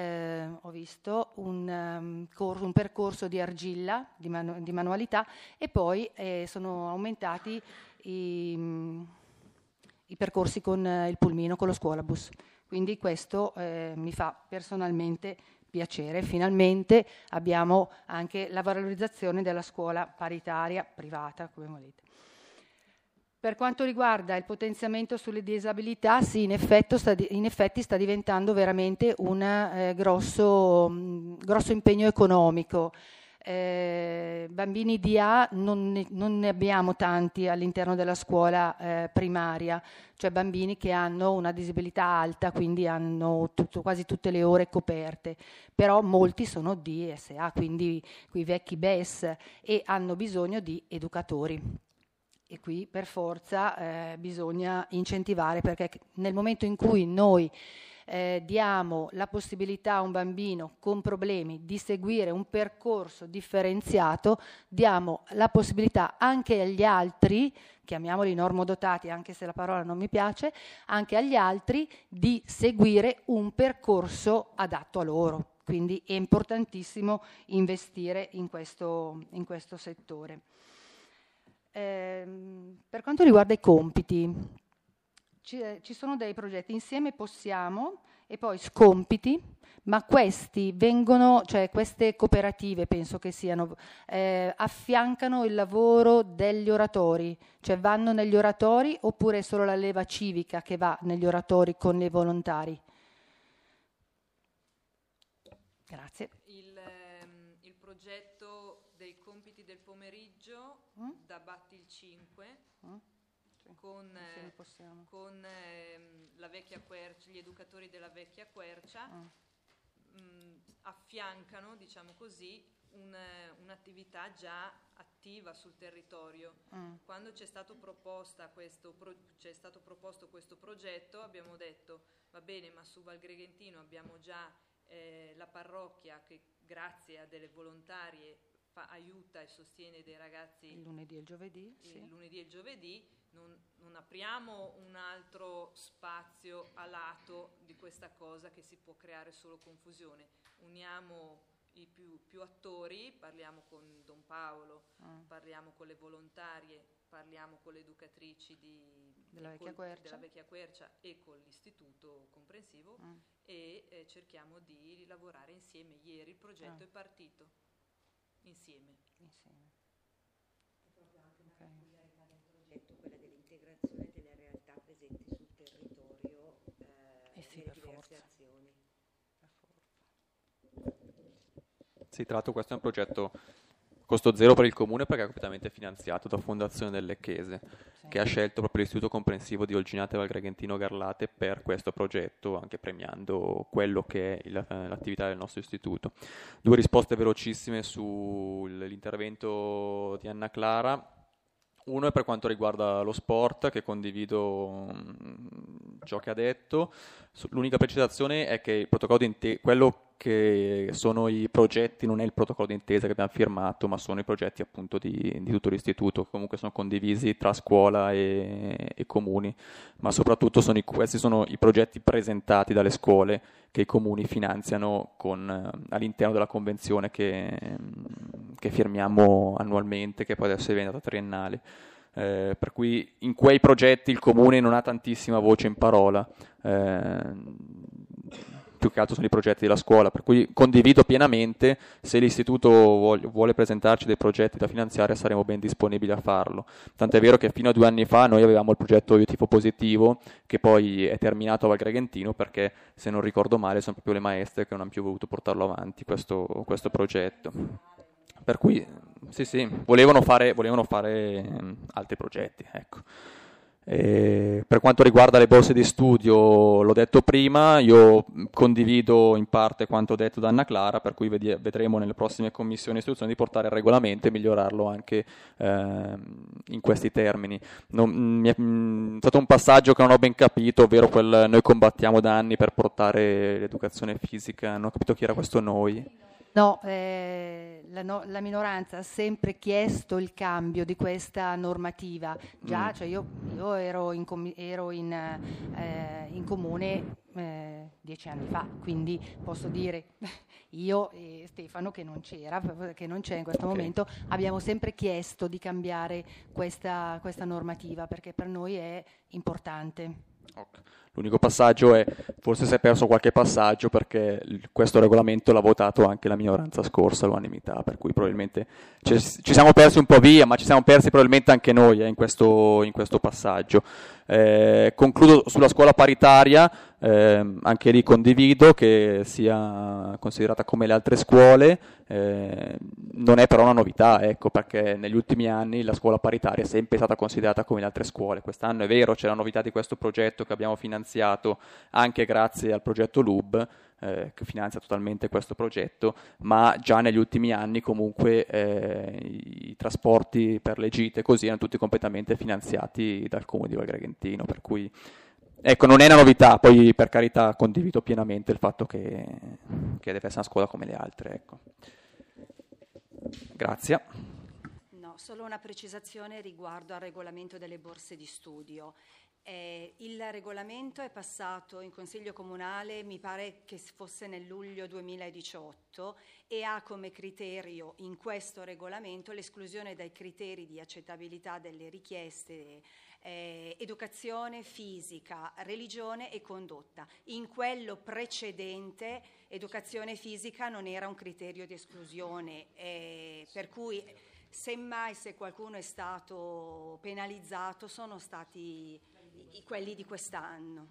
percorso di argilla, di manualità, e poi sono aumentati i percorsi con il pulmino, con lo scuolabus. Quindi questo mi fa personalmente piacere. Finalmente abbiamo anche la valorizzazione della scuola paritaria privata, come volete. Per quanto riguarda il potenziamento sulle disabilità, sì, in effetti sta diventando veramente un grosso impegno economico. Bambini DA non ne abbiamo tanti all'interno della scuola primaria, cioè bambini che hanno una disabilità alta, quindi hanno quasi tutte le ore coperte, però molti sono DSA, quindi quei vecchi BES, e hanno bisogno di educatori. E qui per forza bisogna incentivare, perché nel momento in cui noi diamo la possibilità a un bambino con problemi di seguire un percorso differenziato, diamo la possibilità anche agli altri, chiamiamoli normodotati anche se la parola non mi piace, anche agli altri di seguire un percorso adatto a loro. Quindi è importantissimo investire in questo settore. Per quanto riguarda i compiti, ci sono dei progetti Insieme Possiamo e poi Scompiti, ma questi vengono, cioè queste cooperative penso che siano, affiancano il lavoro degli oratori, cioè vanno negli oratori, oppure è solo la leva civica che va negli oratori con i volontari? Grazie. Il progetto dei compiti del pomeriggio da Batti il 5 con la vecchia Quercia, gli educatori della vecchia Quercia affiancano, diciamo così, un'attività già attiva sul territorio. Quando c'è stato proposto questo progetto, abbiamo detto va bene, ma su Val Gregentino abbiamo già la parrocchia che grazie a delle volontarie aiuta e sostiene dei ragazzi il lunedì e il giovedì. Il lunedì e il giovedì. Non apriamo un altro spazio a lato di questa cosa che si può creare solo confusione. Uniamo i più attori, parliamo con Don Paolo, parliamo con le volontarie, parliamo con le educatrici della vecchia Quercia e con l'istituto comprensivo e cerchiamo di lavorare insieme. Ieri il progetto è partito insieme. È proprio anche una peculiarità del progetto, quella dell'integrazione delle realtà presenti sul territorio nelle diverse azioni. Sì, tra l'altro questo è un progetto costo zero per il comune perché è completamente finanziato da Fondazione del Lecchese, che ha scelto proprio l'Istituto Comprensivo di Olginate Val Gregentino Garlate per questo progetto, anche premiando quello che è l'attività del nostro istituto. 2 risposte velocissime sull'intervento di Anna Clara. Uno è per quanto riguarda lo sport, che condivido ciò che ha detto. L'unica precisazione è che il protocollo d'intesa, quello che sono i progetti, non è il protocollo d'intesa che abbiamo firmato, ma sono i progetti appunto di tutto l'istituto, che comunque sono condivisi tra scuola e comuni, ma soprattutto questi sono i progetti presentati dalle scuole che i comuni finanziano all'interno della convenzione che firmiamo annualmente, che poi adesso è diventata triennale. Per cui in quei progetti il comune non ha tantissima voce in parola, più che altro sono i progetti della scuola, per cui condivido pienamente. Se l'istituto vuole presentarci dei progetti da finanziare saremo ben disponibili a farlo, tant'è vero che fino a 2 anni fa noi avevamo il progetto Io Tifo Positivo, che poi è terminato a Val Gregentino perché, se non ricordo male, sono proprio le maestre che non hanno più voluto portarlo avanti questo progetto. Per cui sì, volevano fare altri progetti, ecco. Per quanto riguarda le borse di studio, l'ho detto prima, io condivido in parte quanto detto da Anna Clara, per cui vedremo nelle prossime commissioni di istruzione di portare il regolamento e migliorarlo anche in questi termini. È stato un passaggio che non ho ben capito, ovvero quel noi combattiamo da anni per portare l'educazione fisica. Non ho capito chi era questo noi. No, la minoranza ha sempre chiesto il cambio di questa normativa. Già, cioè io ero in comune 10 anni fa, quindi posso dire io e Stefano, che non c'è in questo momento, abbiamo sempre chiesto di cambiare questa normativa perché per noi è importante. Okay. L'unico passaggio è, forse si è perso qualche passaggio perché questo regolamento l'ha votato anche la minoranza scorsa all'unanimità, per cui probabilmente ci siamo persi un po' via, ma ci siamo persi probabilmente anche noi in questo passaggio. Concludo sulla scuola paritaria. anche lì condivido che sia considerata come le altre scuole, non è però una novità, ecco, perché negli ultimi anni la scuola paritaria è sempre stata considerata come le altre scuole. Quest'anno è vero, c'è la novità di questo progetto che abbiamo finanziato anche grazie al progetto LUB, che finanzia totalmente questo progetto, ma già negli ultimi anni comunque i trasporti per le gite così erano tutti completamente finanziati dal Comune di Val Gregentino, per cui ecco, non è una novità, poi per carità condivido pienamente il fatto che deve essere una scuola come le altre, ecco. Grazie. No, solo una precisazione riguardo al regolamento delle borse di studio. Il regolamento è passato in Consiglio Comunale, mi pare che fosse nel luglio 2018, e ha come criterio in questo regolamento l'esclusione dai criteri di accettabilità delle richieste educazione fisica, religione e condotta. In quello precedente educazione fisica non era un criterio di esclusione, per cui semmai se qualcuno è stato penalizzato sono stati quelli di quest'anno.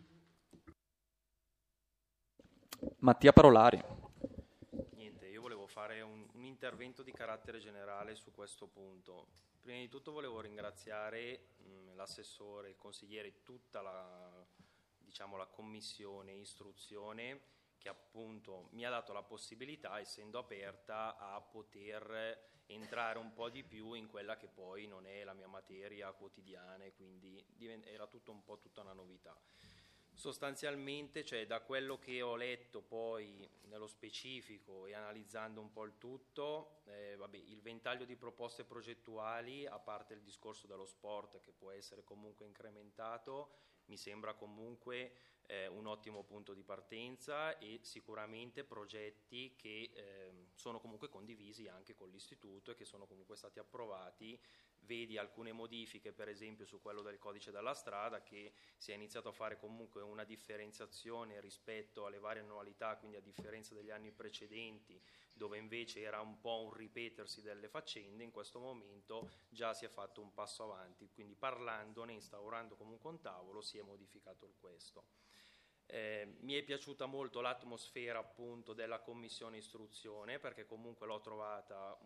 Mattia Parolari. Niente, io volevo fare un intervento di carattere generale su questo punto. Prima di tutto volevo ringraziare l'assessore, il consigliere, tutta la commissione istruzione che appunto mi ha dato la possibilità, essendo aperta, a poter entrare un po' di più in quella che poi non è la mia materia quotidiana, e quindi era tutto un po' tutta una novità. Sostanzialmente, cioè, da quello che ho letto poi nello specifico e analizzando un po' il tutto, il ventaglio di proposte progettuali, a parte il discorso dello sport che può essere comunque incrementato, mi sembra comunque un ottimo punto di partenza, e sicuramente progetti che sono comunque condivisi anche con l'istituto e che sono comunque stati approvati. Vedi alcune modifiche, per esempio su quello del codice della strada, che si è iniziato a fare comunque una differenziazione rispetto alle varie annualità, quindi a differenza degli anni precedenti, dove invece era un po' un ripetersi delle faccende. In questo momento già si è fatto un passo avanti, quindi parlandone, instaurando comunque un tavolo, si è modificato questo. Mi è piaciuta molto l'atmosfera appunto della commissione istruzione, perché comunque l'ho trovata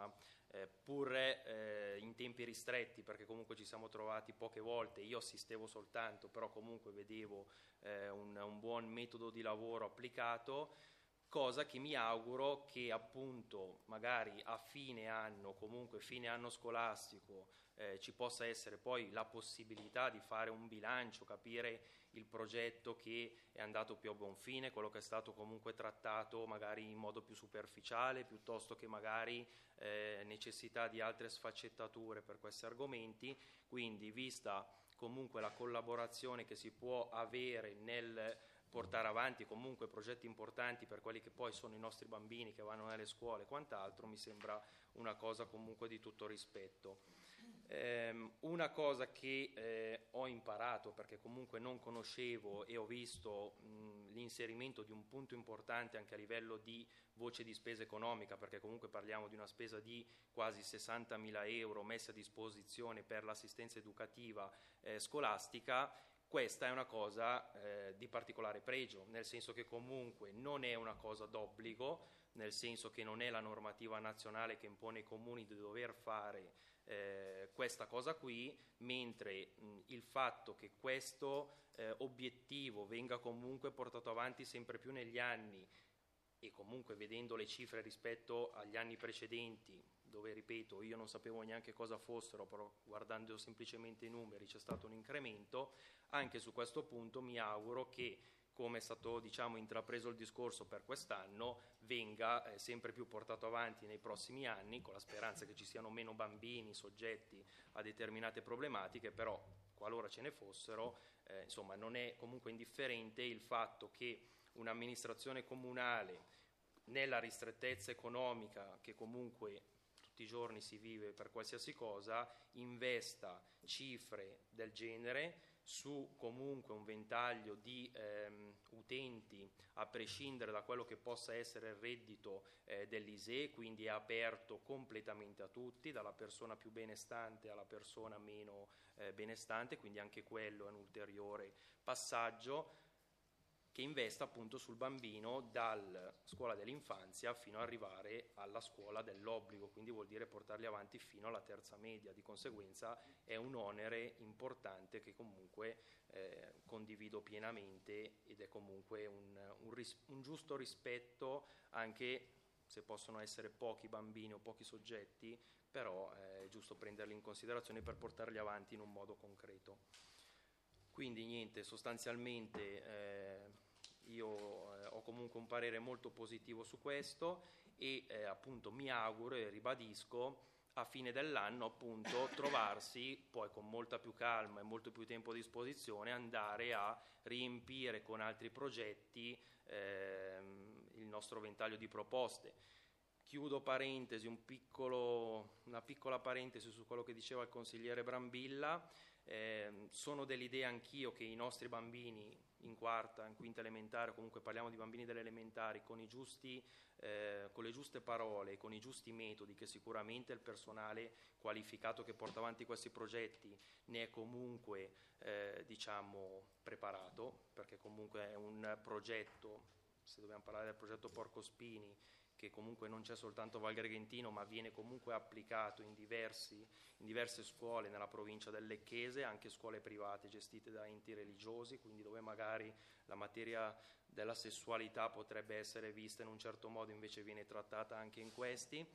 pur in tempi ristretti, perché comunque ci siamo trovati poche volte, io assistevo soltanto, però comunque vedevo un buon metodo di lavoro applicato, cosa che mi auguro che appunto magari a fine anno, comunque fine anno scolastico, ci possa essere poi la possibilità di fare un bilancio, capire il progetto che è andato più a buon fine, quello che è stato comunque trattato magari in modo più superficiale, piuttosto che magari necessità di altre sfaccettature per questi argomenti. Quindi, vista comunque la collaborazione che si può avere nel portare avanti comunque progetti importanti per quelli che poi sono i nostri bambini che vanno nelle scuole e quant'altro, mi sembra una cosa comunque di tutto rispetto. Una cosa che ho imparato, perché comunque non conoscevo, e ho visto l'inserimento di un punto importante anche a livello di voce di spesa economica, perché comunque parliamo di una spesa di quasi 60.000 euro messi a disposizione per l'assistenza educativa scolastica. Questa è una cosa di particolare pregio, nel senso che comunque non è una cosa d'obbligo, nel senso che non è la normativa nazionale che impone ai comuni di dover fare questa cosa qui, mentre il fatto che questo obiettivo venga comunque portato avanti sempre più negli anni, e comunque vedendo le cifre rispetto agli anni precedenti, dove, ripeto, io non sapevo neanche cosa fossero, però guardando semplicemente i numeri c'è stato un incremento. Anche su questo punto mi auguro che, come è stato intrapreso il discorso per quest'anno, venga sempre più portato avanti nei prossimi anni, con la speranza che ci siano meno bambini soggetti a determinate problematiche, però qualora ce ne fossero, non è comunque indifferente il fatto che un'amministrazione comunale, nella ristrettezza economica che comunque tutti i giorni si vive per qualsiasi cosa, investa cifre del genere su comunque un ventaglio di utenti, a prescindere da quello che possa essere il reddito dell'ISEE, quindi è aperto completamente a tutti, dalla persona più benestante alla persona meno benestante, quindi anche quello è un ulteriore passaggio. che investa appunto sul bambino dalla scuola dell'infanzia fino ad arrivare alla scuola dell'obbligo, quindi vuol dire portarli avanti fino alla terza media. Di conseguenza è un onere importante che comunque condivido pienamente, ed è comunque un giusto rispetto, anche se possono essere pochi bambini o pochi soggetti, però è giusto prenderli in considerazione per portarli avanti in un modo concreto. Quindi niente, sostanzialmente io ho comunque un parere molto positivo su questo, e appunto mi auguro e ribadisco a fine dell'anno appunto trovarsi poi con molta più calma e molto più tempo a disposizione, andare a riempire con altri progetti il nostro ventaglio di proposte. Chiudo parentesi, una piccola parentesi su quello che diceva il consigliere Brambilla. Sono dell'idea anch'io che i nostri bambini in quarta, in quinta elementare, comunque parliamo di bambini delle elementari, con le giuste parole, con i giusti metodi, che sicuramente il personale qualificato che porta avanti questi progetti ne è comunque preparato, perché comunque è un progetto, se dobbiamo parlare del progetto Porcospini, che comunque non c'è soltanto Val Greghentino, ma viene comunque applicato in diverse scuole nella provincia del Lecchese, anche scuole private gestite da enti religiosi, quindi dove magari la materia della sessualità potrebbe essere vista in un certo modo, invece viene trattata anche in questi.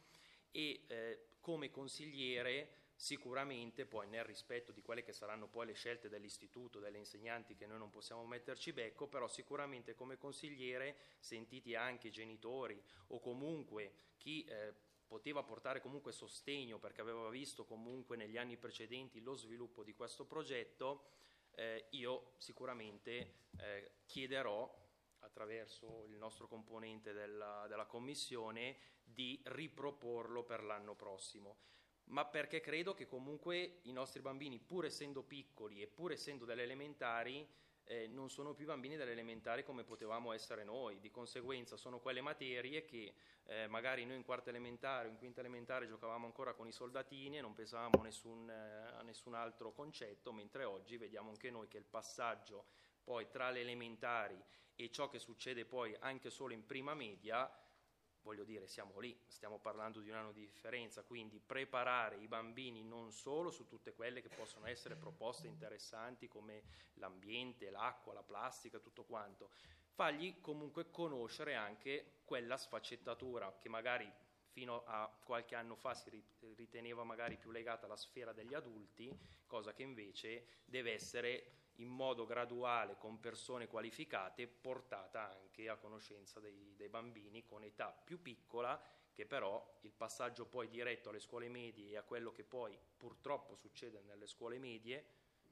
E come consigliere sicuramente poi, nel rispetto di quelle che saranno poi le scelte dell'istituto, delle insegnanti, che noi non possiamo metterci becco, però sicuramente come consigliere, sentiti anche i genitori o comunque chi poteva portare comunque sostegno, perché aveva visto comunque negli anni precedenti lo sviluppo di questo progetto, io sicuramente chiederò attraverso il nostro componente della commissione di riproporlo per l'anno prossimo. Ma perché credo che comunque i nostri bambini, pur essendo piccoli e pur essendo delle elementari, non sono più bambini delle elementari come potevamo essere noi. Di conseguenza sono quelle materie che magari noi in quarta elementare o in quinta elementare giocavamo ancora con i soldatini e non pensavamo a nessun altro concetto, mentre oggi vediamo anche noi che il passaggio poi tra le elementari e ciò che succede poi anche solo in prima media, voglio dire, siamo lì, stiamo parlando di un anno di differenza, quindi preparare i bambini non solo su tutte quelle che possono essere proposte interessanti come l'ambiente, l'acqua, la plastica, tutto quanto, fargli comunque conoscere anche quella sfaccettatura che magari fino a qualche anno fa si riteneva magari più legata alla sfera degli adulti, cosa che invece deve essere in modo graduale, con persone qualificate, portata anche a conoscenza dei bambini con età più piccola, che però il passaggio poi diretto alle scuole medie e a quello che poi purtroppo succede nelle scuole medie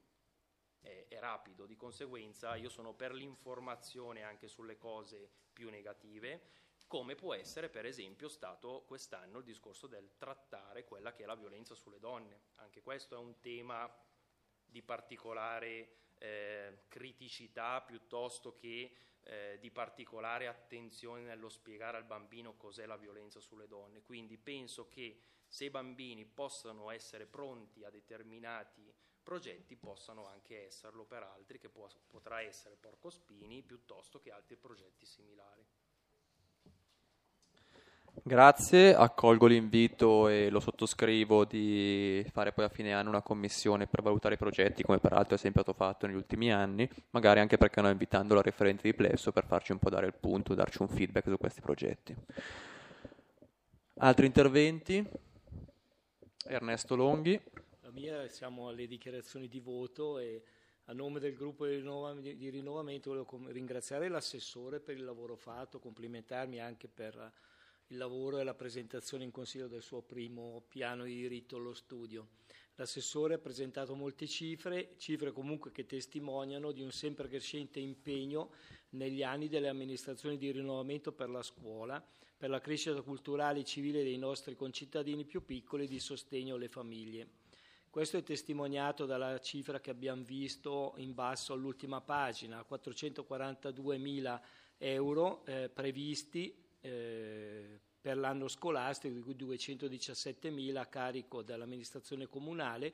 è rapido. Di conseguenza io sono per l'informazione anche sulle cose più negative, come può essere per esempio stato quest'anno il discorso del trattare quella che è la violenza sulle donne. Anche questo è un tema di particolare criticità, piuttosto che di particolare attenzione nello spiegare al bambino cos'è la violenza sulle donne. Quindi penso che se i bambini possano essere pronti a determinati progetti, possano anche esserlo per altri, che potrà essere Porcospini piuttosto che altri progetti similari. Grazie, accolgo l'invito e lo sottoscrivo di fare poi a fine anno una commissione per valutare i progetti, come peraltro è sempre stato fatto negli ultimi anni, magari anche perché noi invitando la referente di Plesso per farci un po' dare il punto, darci un feedback su questi progetti. Altri interventi? Ernesto Longhi. La mia, siamo alle dichiarazioni di voto e a nome del gruppo di rinnovamento volevo ringraziare l'assessore per il lavoro fatto, complimentarmi anche per il lavoro e la presentazione in Consiglio del suo primo piano di diritto allo studio. L'assessore ha presentato molte cifre comunque che testimoniano di un sempre crescente impegno negli anni delle amministrazioni di rinnovamento per la scuola, per la crescita culturale e civile dei nostri concittadini più piccoli e di sostegno alle famiglie. Questo è testimoniato dalla cifra che abbiamo visto in basso all'ultima pagina, 442.000 euro previsti per l'anno scolastico, di cui 217.000 a carico dell'amministrazione comunale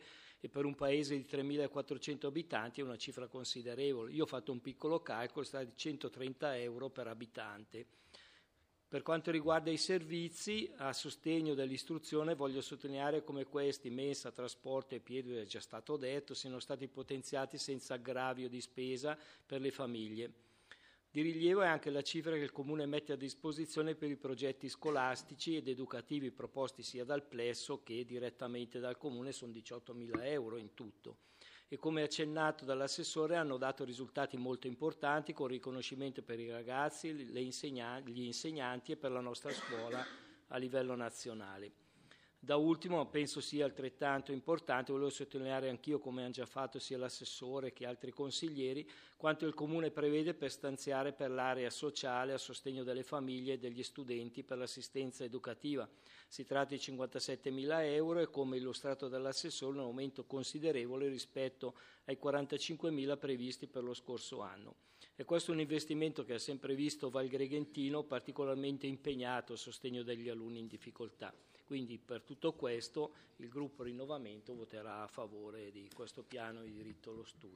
e per un paese di 3.400 abitanti è una cifra considerevole. Io ho fatto un piccolo calcolo, sta di 130 euro per abitante. Per quanto riguarda i servizi a sostegno dell'istruzione, voglio sottolineare come questi, mensa, trasporto e piedi, è già stato detto, siano stati potenziati senza aggravio di spesa per le famiglie. Di rilievo è anche la cifra che il Comune mette a disposizione per i progetti scolastici ed educativi proposti sia dal plesso che direttamente dal Comune, sono 18.000 euro in tutto. E come accennato dall'assessore hanno dato risultati molto importanti con riconoscimento per i ragazzi, gli insegnanti e per la nostra scuola a livello nazionale. Da ultimo, penso sia altrettanto importante, volevo sottolineare anch'io, come hanno già fatto sia l'assessore che altri consiglieri, quanto il Comune prevede per stanziare per l'area sociale a sostegno delle famiglie e degli studenti per l'assistenza educativa. Si tratta di 57.000 euro e, come illustrato dall'assessore, un aumento considerevole rispetto ai 45.000 previsti per lo scorso anno. E questo è un investimento che ha sempre visto Val Greghentino particolarmente impegnato a sostegno degli alunni in difficoltà. Quindi per tutto questo il gruppo Rinnovamento voterà a favore di questo piano di diritto allo studio.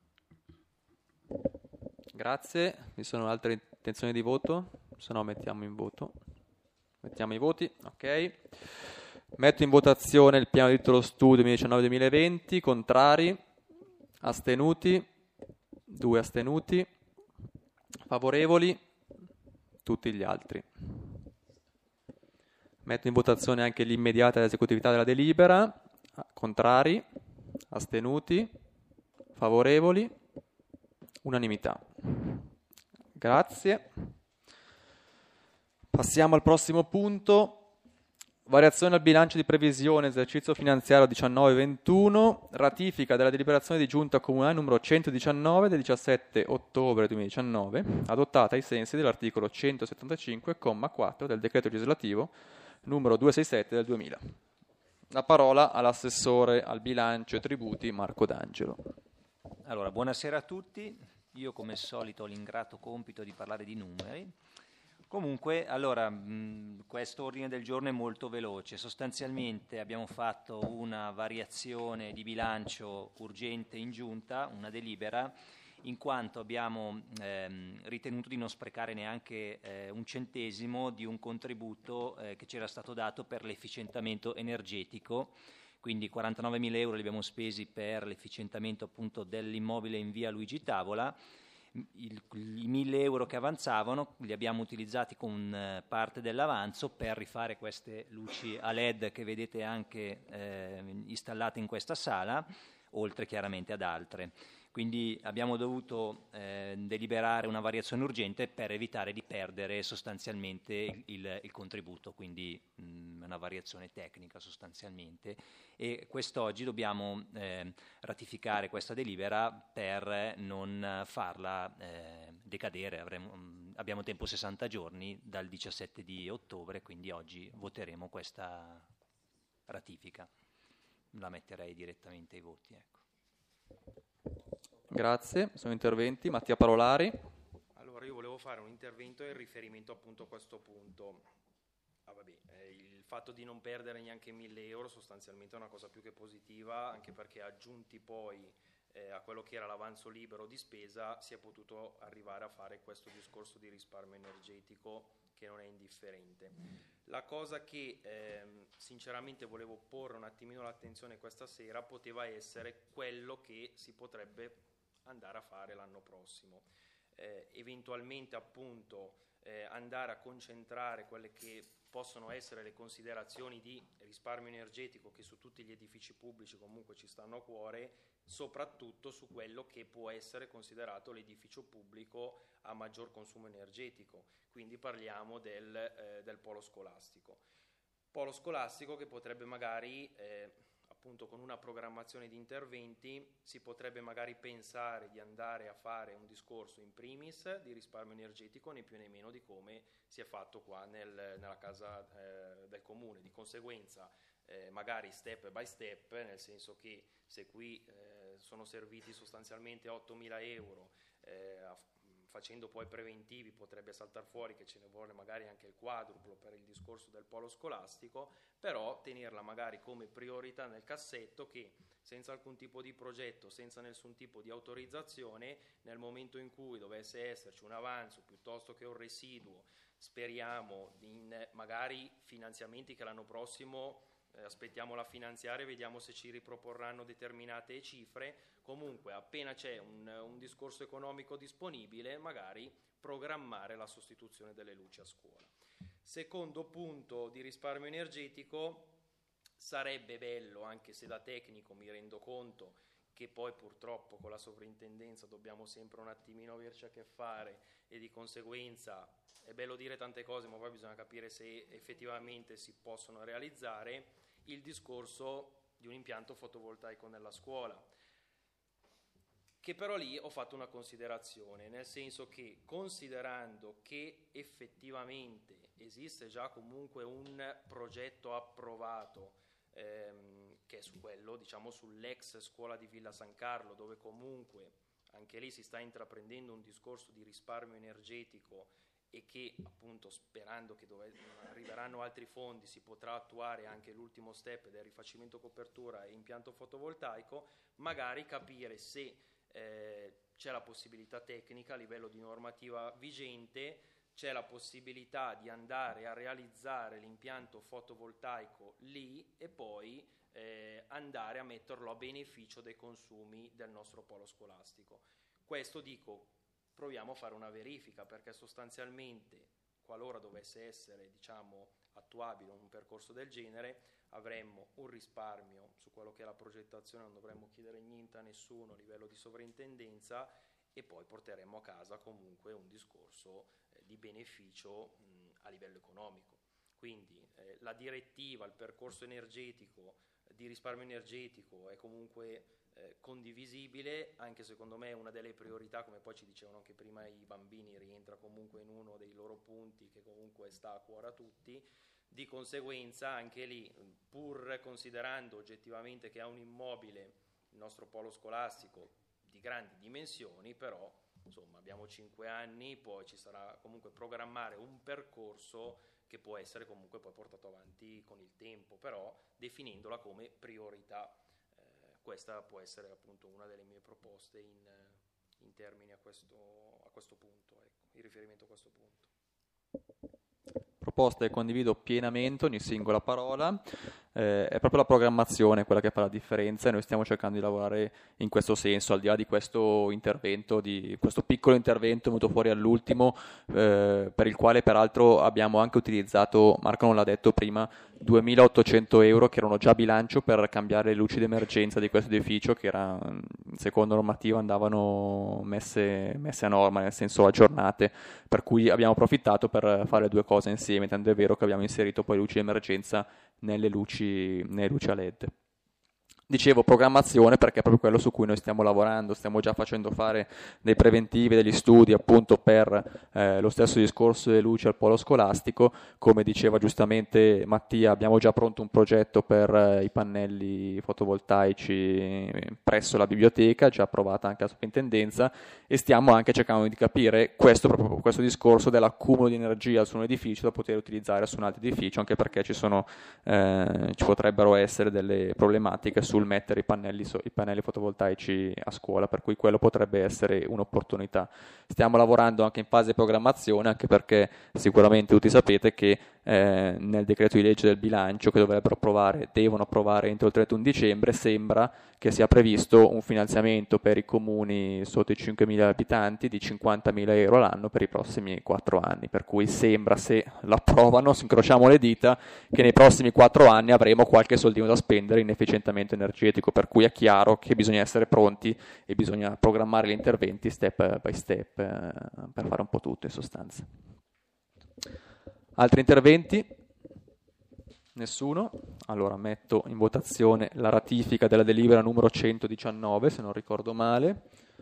Grazie. Vi sono altre intenzioni di voto? Se no mettiamo in voto. Mettiamo i voti, ok. Metto in votazione il piano di diritto allo studio 2019-2020. Contrari? Astenuti? 2 astenuti. Favorevoli? Tutti gli altri. Metto in votazione anche l'immediata esecutività della delibera. Contrari? Astenuti? Favorevoli? Unanimità. Grazie. Passiamo al prossimo punto. Variazione al bilancio di previsione esercizio finanziario 19-21, ratifica della deliberazione di giunta comunale numero 119 del 17 ottobre 2019, adottata ai sensi dell'articolo 175,4 del decreto legislativo numero 267 del 2000. La parola all'assessore al bilancio e tributi Marco D'Angelo. Allora, buonasera a tutti. Io come al solito ho l'ingrato compito di parlare di numeri. Comunque, allora, questo ordine del giorno è molto veloce. Sostanzialmente abbiamo fatto una variazione di bilancio urgente in giunta, una delibera, in quanto abbiamo ritenuto di non sprecare neanche un centesimo di un contributo che ci era stato dato per l'efficientamento energetico. Quindi 49.000 euro li abbiamo spesi per l'efficientamento appunto dell'immobile in via Luigi Tavola. I 1.000 euro che avanzavano li abbiamo utilizzati con parte dell'avanzo per rifare queste luci a LED che vedete anche installate in questa sala, oltre chiaramente ad altre. Quindi abbiamo dovuto deliberare una variazione urgente per evitare di perdere sostanzialmente il contributo, quindi una variazione tecnica sostanzialmente. E quest'oggi dobbiamo ratificare questa delibera per non farla decadere. Abbiamo tempo 60 giorni dal 17 di ottobre, quindi oggi voteremo questa ratifica. La metterei direttamente ai voti, ecco. Grazie, sono interventi. Mattia Parolari. Allora, io volevo fare un intervento in riferimento appunto a questo punto. Il fatto di non perdere neanche 1.000 euro sostanzialmente è una cosa più che positiva, anche perché aggiunti poi a quello che era l'avanzo libero di spesa si è potuto arrivare a fare questo discorso di risparmio energetico che non è indifferente. La cosa che sinceramente volevo porre un attimino l'attenzione questa sera poteva essere quello che si potrebbe andare a fare l'anno prossimo. Eventualmente appunto andare a concentrare quelle che possono essere le considerazioni di risparmio energetico che su tutti gli edifici pubblici comunque ci stanno a cuore, soprattutto su quello che può essere considerato l'edificio pubblico a maggior consumo energetico. Quindi parliamo del polo scolastico. Polo scolastico che potrebbe magari appunto con una programmazione di interventi si potrebbe magari pensare di andare a fare un discorso in primis di risparmio energetico né più né meno di come si è fatto qua nella casa del comune. Di conseguenza magari step by step, nel senso che se qui sono serviti sostanzialmente 8.000 euro facendo poi preventivi potrebbe saltare fuori che ce ne vuole magari anche il quadruplo per il discorso del polo scolastico, però tenerla magari come priorità nel cassetto, che senza alcun tipo di progetto, senza nessun tipo di autorizzazione, nel momento in cui dovesse esserci un avanzo piuttosto che un residuo, speriamo in magari finanziamenti che l'anno prossimo aspettiamo la finanziaria e vediamo se ci riproporranno determinate cifre. Comunque appena c'è un discorso economico disponibile, magari programmare la sostituzione delle luci a scuola. Secondo punto di risparmio energetico, sarebbe bello, anche se da tecnico mi rendo conto che poi purtroppo con la sovrintendenza dobbiamo sempre un attimino averci a che fare e di conseguenza è bello dire tante cose, ma poi bisogna capire se effettivamente si possono realizzare, il discorso di un impianto fotovoltaico nella scuola, che però lì ho fatto una considerazione, nel senso che considerando che effettivamente esiste già comunque un progetto approvato che è su quello, diciamo sull'ex scuola di Villa San Carlo, dove comunque anche lì si sta intraprendendo un discorso di risparmio energetico e che appunto sperando che dove arriveranno altri fondi si potrà attuare anche l'ultimo step del rifacimento copertura e impianto fotovoltaico, magari capire se c'è la possibilità tecnica a livello di normativa vigente, c'è la possibilità di andare a realizzare l'impianto fotovoltaico lì e poi andare a metterlo a beneficio dei consumi del nostro polo scolastico. Questo dico, proviamo a fare una verifica, perché sostanzialmente qualora dovesse essere attuabile un percorso del genere avremmo un risparmio su quello che è la progettazione, non dovremmo chiedere niente a nessuno a livello di sovrintendenza e poi porteremo a casa comunque un discorso di beneficio a livello economico. Quindi la direttiva, il percorso energetico di risparmio energetico è comunque condivisibile, anche secondo me è una delle priorità, come poi ci dicevano anche prima i bambini, rientra comunque in uno dei loro punti che comunque sta a cuore a tutti. Di conseguenza anche lì, pur considerando oggettivamente che ha un immobile, il nostro polo scolastico, di grandi dimensioni, però insomma abbiamo 5 anni, poi ci sarà comunque programmare un percorso che può essere comunque poi portato avanti con il tempo, però definendola come priorità. Questa può essere appunto una delle mie proposte in termini a questo punto, ecco, in riferimento a questo punto. Proposta che condivido pienamente, ogni singola parola, è proprio la programmazione quella che fa la differenza e noi stiamo cercando di lavorare in questo senso, al di là di questo intervento, di questo piccolo intervento venuto fuori all'ultimo, per il quale peraltro abbiamo anche utilizzato, Marco non l'ha detto prima, 2.800 euro che erano già a bilancio per cambiare le luci d'emergenza di questo edificio che era, secondo normativa andavano messe a norma, nel senso aggiornate, per cui abbiamo approfittato per fare due cose insieme, tanto è vero che abbiamo inserito poi luci d'emergenza nelle luci a LED. Dicevo programmazione perché è proprio quello su cui noi stiamo lavorando, stiamo già facendo fare dei preventivi, degli studi appunto per lo stesso discorso delle luci al polo scolastico. Come diceva giustamente Mattia, abbiamo già pronto un progetto per i pannelli fotovoltaici presso la biblioteca, già approvata anche la sovrintendenza, e stiamo anche cercando di capire questo discorso dell'accumulo di energia su un edificio da poter utilizzare su un altro edificio, anche perché ci potrebbero essere delle problematiche sul mettere i pannelli fotovoltaici a scuola, per cui quello potrebbe essere un'opportunità. Stiamo lavorando anche in fase di programmazione, anche perché sicuramente tutti sapete che nel decreto di legge del bilancio che devono approvare entro il 31 dicembre, sembra che sia previsto un finanziamento per i comuni sotto i 5.000 abitanti di 50.000 euro l'anno per i prossimi 4 anni, per cui sembra, se l'approvano, se incrociamo le dita, che nei prossimi 4 anni avremo qualche soldino da spendere in efficientamento energetico, per cui è chiaro che bisogna essere pronti e bisogna programmare gli interventi step by step per fare un po' tutto in sostanza. Altri interventi? Nessuno? Allora metto in votazione la ratifica della delibera numero 119, se non ricordo male.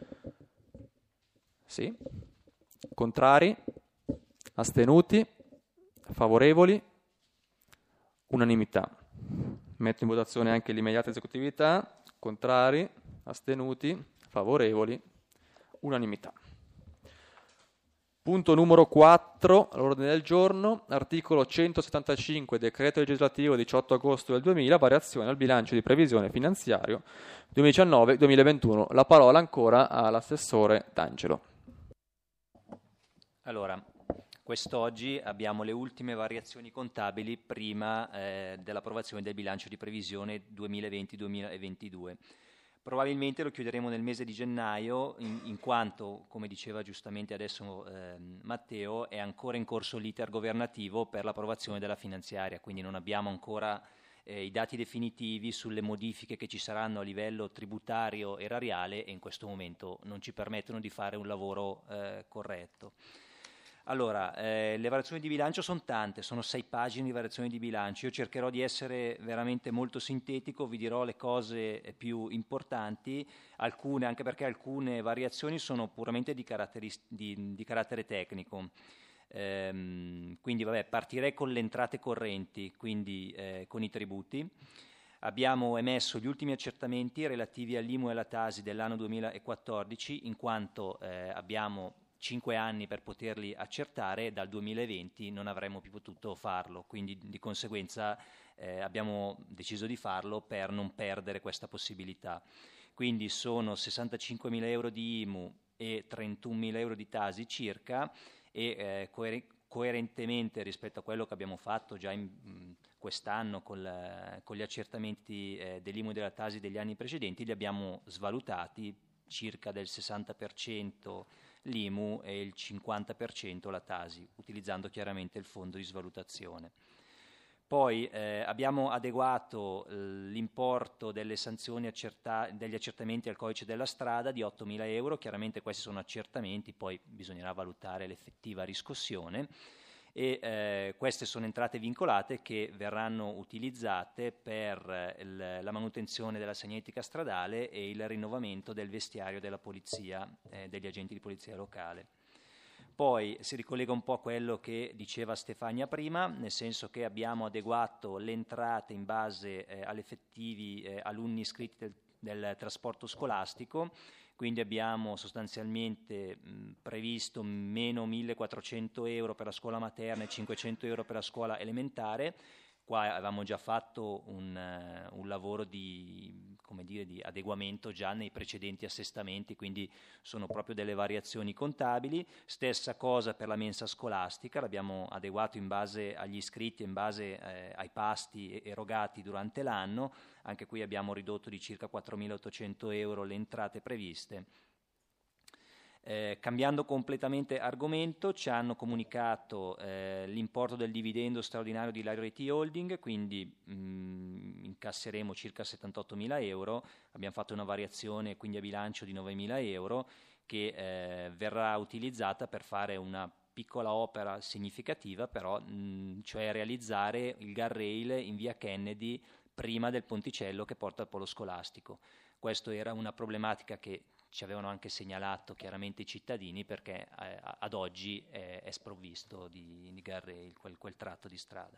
Sì. Contrari? Astenuti? Favorevoli? Unanimità. Metto in votazione anche l'immediata esecutività. Contrari? Astenuti? Favorevoli? Unanimità. Punto numero 4 all'ordine del giorno, articolo 175, decreto legislativo 18 agosto del 2000, variazione al bilancio di previsione finanziario 2019-2021. La parola ancora all'assessore D'Angelo. Allora, quest'oggi abbiamo le ultime variazioni contabili prima dell'approvazione del bilancio di previsione 2020-2022. Probabilmente lo chiuderemo nel mese di gennaio, in quanto, come diceva giustamente adesso Matteo, è ancora in corso l'iter governativo per l'approvazione della finanziaria, quindi non abbiamo ancora i dati definitivi sulle modifiche che ci saranno a livello tributario e erariale e in questo momento non ci permettono di fare un lavoro corretto. Allora, le variazioni di bilancio sono tante, sono 6 pagine di variazioni di bilancio. Io cercherò di essere veramente molto sintetico, vi dirò le cose più importanti, alcune, anche perché alcune variazioni sono puramente di carattere tecnico. Quindi partirei con le entrate correnti, quindi con i tributi. Abbiamo emesso gli ultimi accertamenti relativi all'IMU e alla TASI dell'anno 2014, in quanto abbiamo 5 anni per poterli accertare, dal 2020 non avremmo più potuto farlo, quindi di conseguenza abbiamo deciso di farlo per non perdere questa possibilità. Quindi sono 65.000 euro di IMU e 31.000 euro di TASI circa e coerentemente rispetto a quello che abbiamo fatto già quest'anno con gli accertamenti dell'IMU e della TASI degli anni precedenti, li abbiamo svalutati circa del 60% l'IMU e il 50% la TASI, utilizzando chiaramente il fondo di svalutazione. Poi abbiamo adeguato l'importo delle sanzioni degli accertamenti al codice della strada di 8.000 euro, chiaramente questi sono accertamenti, poi bisognerà valutare l'effettiva riscossione e queste sono entrate vincolate che verranno utilizzate per la manutenzione della segnaletica stradale e il rinnovamento del vestiario della polizia, degli agenti di polizia locale. Poi si ricollega un po' a quello che diceva Stefania prima, nel senso che abbiamo adeguato le entrate in base agli effettivi alunni iscritti del trasporto scolastico, quindi abbiamo sostanzialmente previsto meno 1.400 euro per la scuola materna e 500 euro per la scuola elementare. Qua avevamo già fatto un lavoro di adeguamento già nei precedenti assestamenti, quindi sono proprio delle variazioni contabili. Stessa cosa per la mensa scolastica, l'abbiamo adeguato in base agli iscritti, in base ai pasti erogati durante l'anno. Anche qui abbiamo ridotto di circa 4.800 euro le entrate previste. Cambiando completamente argomento, ci hanno comunicato l'importo del dividendo straordinario di Ilaria IT Holding, quindi incasseremo circa 78.000 euro, abbiamo fatto una variazione quindi a bilancio di 9.000 euro che verrà utilizzata per fare una piccola opera significativa, però cioè realizzare il guardrail in via Kennedy prima del ponticello che porta al polo scolastico. Questa era una problematica che ci avevano anche segnalato chiaramente i cittadini, perché ad oggi è sprovvisto di guardrail quel tratto di strada.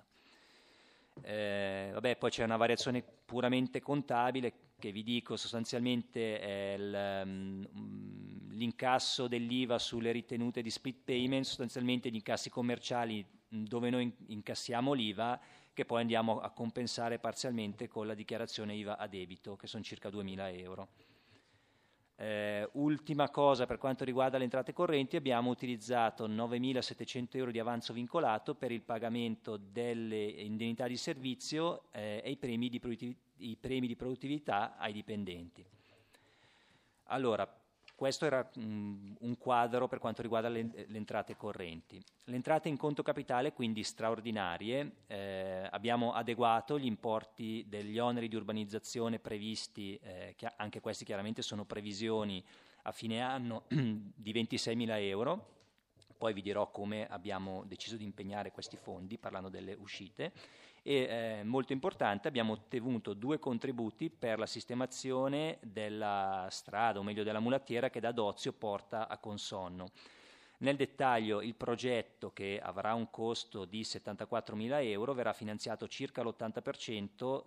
Poi c'è una variazione puramente contabile che vi dico sostanzialmente è l'incasso dell'IVA sulle ritenute di split payment, sostanzialmente gli incassi commerciali dove noi incassiamo l'IVA, che poi andiamo a compensare parzialmente con la dichiarazione IVA a debito, che sono circa 2.000 euro. Ultima cosa per quanto riguarda le entrate correnti, abbiamo utilizzato 9.700 euro di avanzo vincolato per il pagamento delle indennità di servizio e i premi di produttività ai dipendenti. Allora, questo era un quadro per quanto riguarda le entrate correnti. Le entrate in conto capitale, quindi straordinarie, abbiamo adeguato gli importi degli oneri di urbanizzazione previsti, che anche questi chiaramente sono previsioni a fine anno di 26.000 euro, poi vi dirò come abbiamo deciso di impegnare questi fondi parlando delle uscite. E molto importante, abbiamo ottenuto 2 contributi per la sistemazione della strada, o meglio della mulattiera che da Dozio porta a Consonno. Nel dettaglio il progetto, che avrà un costo di 74.000 euro, verrà finanziato circa l'80%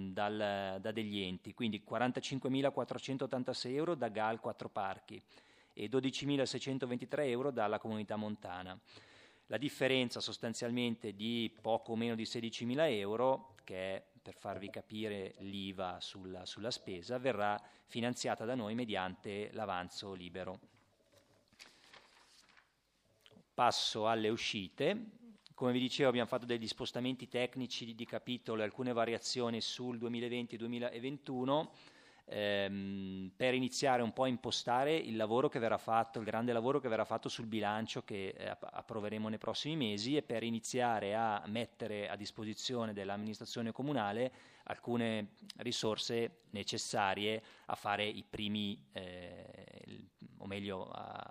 da degli enti, quindi 45.486 euro da GAL 4 Parchi e 12.623 euro dalla Comunità Montana. La differenza sostanzialmente di poco meno di 16.000 euro, che è, per farvi capire, l'IVA sulla spesa, verrà finanziata da noi mediante l'avanzo libero. Passo alle uscite. Come vi dicevo, abbiamo fatto degli spostamenti tecnici di capitolo e alcune variazioni sul 2020 e 2021 per iniziare un po' a impostare il lavoro che verrà fatto, il grande lavoro che verrà fatto sul bilancio che approveremo nei prossimi mesi, e per iniziare a mettere a disposizione dell'amministrazione comunale alcune risorse necessarie a fare i primi, o meglio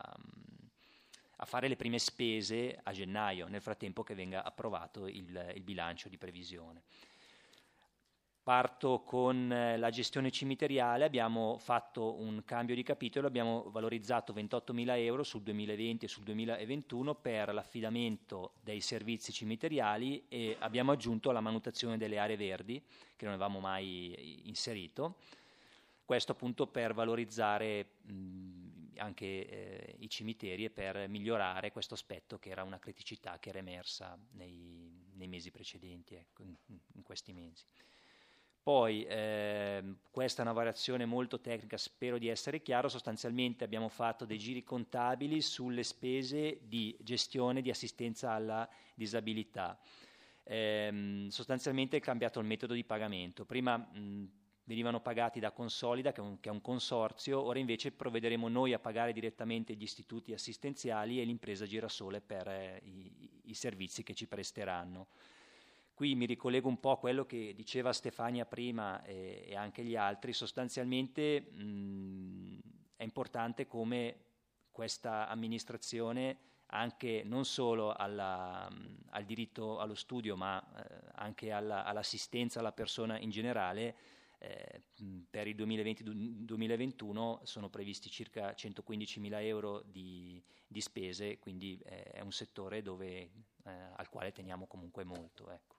a fare le prime spese a gennaio, nel frattempo che venga approvato il bilancio di previsione. Parto con la gestione cimiteriale. Abbiamo fatto un cambio di capitolo, abbiamo valorizzato 28.000 euro sul 2020 e sul 2021 per l'affidamento dei servizi cimiteriali e abbiamo aggiunto la manutenzione delle aree verdi, che non avevamo mai inserito. Questo appunto per valorizzare anche i cimiteri e per migliorare questo aspetto che era una criticità che era emersa nei mesi precedenti, ecco, in questi mesi. Poi questa è una variazione molto tecnica, spero di essere chiaro. Sostanzialmente abbiamo fatto dei giri contabili sulle spese di gestione di assistenza alla disabilità. Sostanzialmente è cambiato il metodo di pagamento. Prima venivano pagati da Consolida, che è un consorzio, ora invece provvederemo noi a pagare direttamente gli istituti assistenziali e l'impresa Girasole per i servizi che ci presteranno. Qui mi ricollego un po' a quello che diceva Stefania prima e anche gli altri. Sostanzialmente è importante come questa amministrazione, anche non solo al diritto allo studio, ma anche all'assistenza alla persona in generale, per il 2020-2021 sono previsti circa 115.000 euro di spese, quindi è un settore al quale teniamo comunque molto, ecco.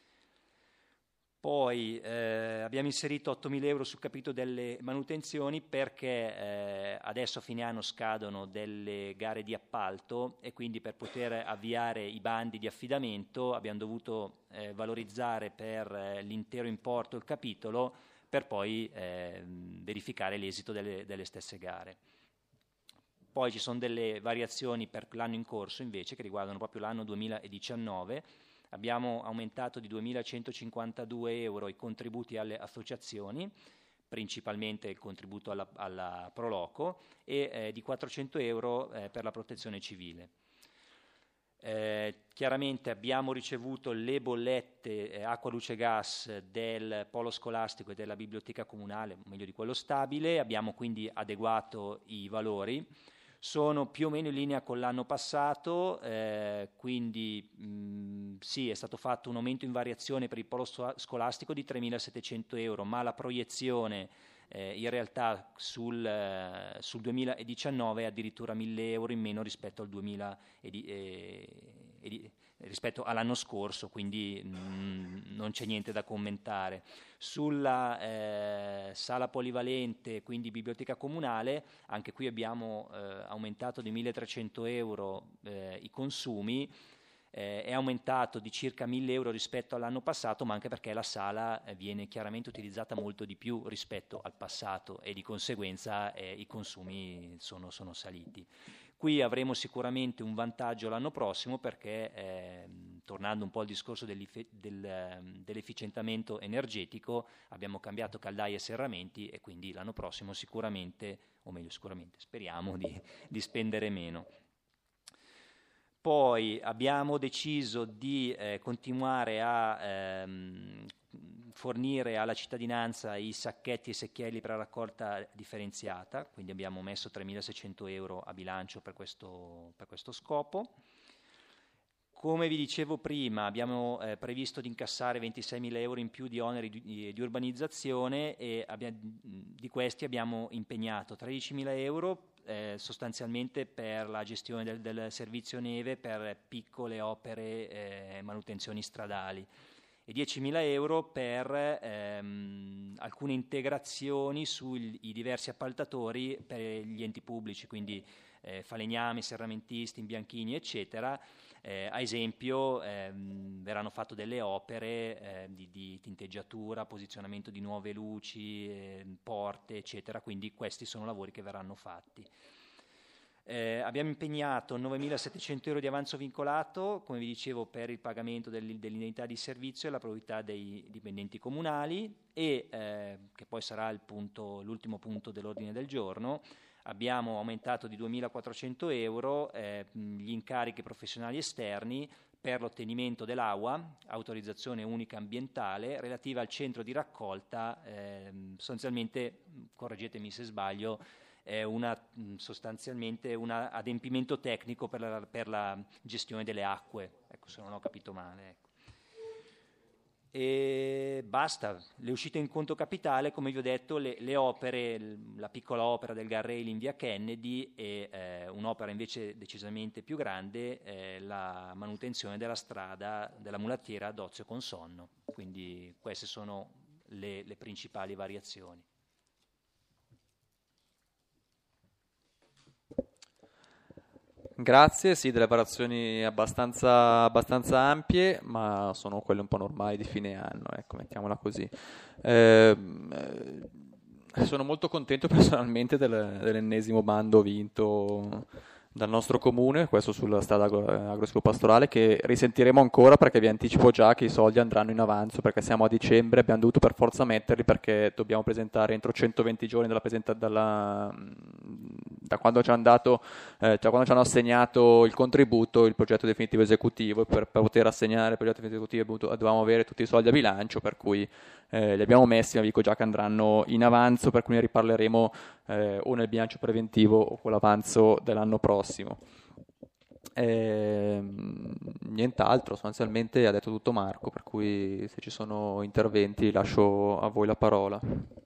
Poi abbiamo inserito 8.000 euro sul capitolo delle manutenzioni perché adesso a fine anno scadono delle gare di appalto e quindi per poter avviare i bandi di affidamento abbiamo dovuto valorizzare per l'intero importo il capitolo per poi verificare l'esito delle stesse gare. Poi ci sono delle variazioni per l'anno in corso invece che riguardano proprio l'anno 2019. Abbiamo aumentato di 2.152 euro i contributi alle associazioni, principalmente il contributo alla Proloco, e di 400 euro per la protezione civile. Chiaramente abbiamo ricevuto le bollette acqua, luce, gas del polo scolastico e della biblioteca comunale, meglio di quello stabile, abbiamo quindi adeguato i valori. Sono più o meno in linea con l'anno passato, quindi sì, è stato fatto un aumento in variazione per il polo scolastico di 3.700 euro, ma la proiezione in realtà sul 2019 è addirittura 1.000 euro in meno rispetto al rispetto all'anno scorso, quindi non c'è niente da commentare. Sulla sala polivalente, quindi biblioteca comunale, anche qui abbiamo aumentato di 1.300 euro i consumi, è aumentato di circa 1.000 euro rispetto all'anno passato, ma anche perché la sala viene chiaramente utilizzata molto di più rispetto al passato e di conseguenza i consumi sono saliti. Qui avremo sicuramente un vantaggio l'anno prossimo perché, tornando un po' al discorso dell'efficientamento energetico, abbiamo cambiato caldaie e serramenti e quindi l'anno prossimo sicuramente, o meglio sicuramente, speriamo di spendere meno. Poi abbiamo deciso di continuare a fornire alla cittadinanza i sacchetti e secchielli per la raccolta differenziata, quindi abbiamo messo 3.600 euro a bilancio per questo scopo. Come vi dicevo prima, abbiamo previsto di incassare 26.000 euro in più di oneri di urbanizzazione e di questi abbiamo impegnato 13.000 euro sostanzialmente per la gestione del servizio neve per piccole opere manutenzioni stradali e 10.000 euro per alcune integrazioni sui diversi appaltatori per gli enti pubblici, quindi falegnami, serramentisti, imbianchini, eccetera. A esempio verranno fatte delle opere di tinteggiatura, posizionamento di nuove luci, porte, eccetera, quindi questi sono lavori che verranno fatti. Abbiamo impegnato 9.700 euro di avanzo vincolato, come vi dicevo, per il pagamento dell'indennità di servizio e la probità dei dipendenti comunali e, che poi sarà l'ultimo punto dell'ordine del giorno, abbiamo aumentato di 2.400 euro gli incarichi professionali esterni per l'ottenimento dell'AUA, autorizzazione unica ambientale, relativa al centro di raccolta, sostanzialmente, correggetemi se sbaglio, è sostanzialmente un adempimento tecnico per la gestione delle acque, ecco, se non ho capito male. Ecco. E basta, le uscite in conto capitale, come vi ho detto, le opere, la piccola opera del guardrail in via Kennedy e un'opera invece decisamente più grande, la manutenzione della strada della mulattiera ad Ozio con Sonno. Quindi queste sono le principali variazioni. Grazie, sì, delle variazioni abbastanza ampie, ma sono quelle un po' normali di fine anno, ecco, mettiamola così. Sono molto contento personalmente dell'ennesimo bando vinto dal nostro comune, questo sulla strada agroscolo-pastorale, che risentiremo ancora perché vi anticipo già che i soldi andranno in avanzo, perché siamo a dicembre, abbiamo dovuto per forza metterli perché dobbiamo presentare entro 120 giorni da quando ci hanno dato, cioè quando ci hanno assegnato il contributo, il progetto definitivo esecutivo, e per poter assegnare il progetto definitivo esecutivo dovevamo avere tutti i soldi a bilancio, per cui li abbiamo messi, ma vi dico già che andranno in avanzo, per cui ne riparleremo o nel bilancio preventivo o con l'avanzo dell'anno prossimo. Nient'altro, sostanzialmente ha detto tutto Marco, per cui se ci sono interventi lascio a voi la parola.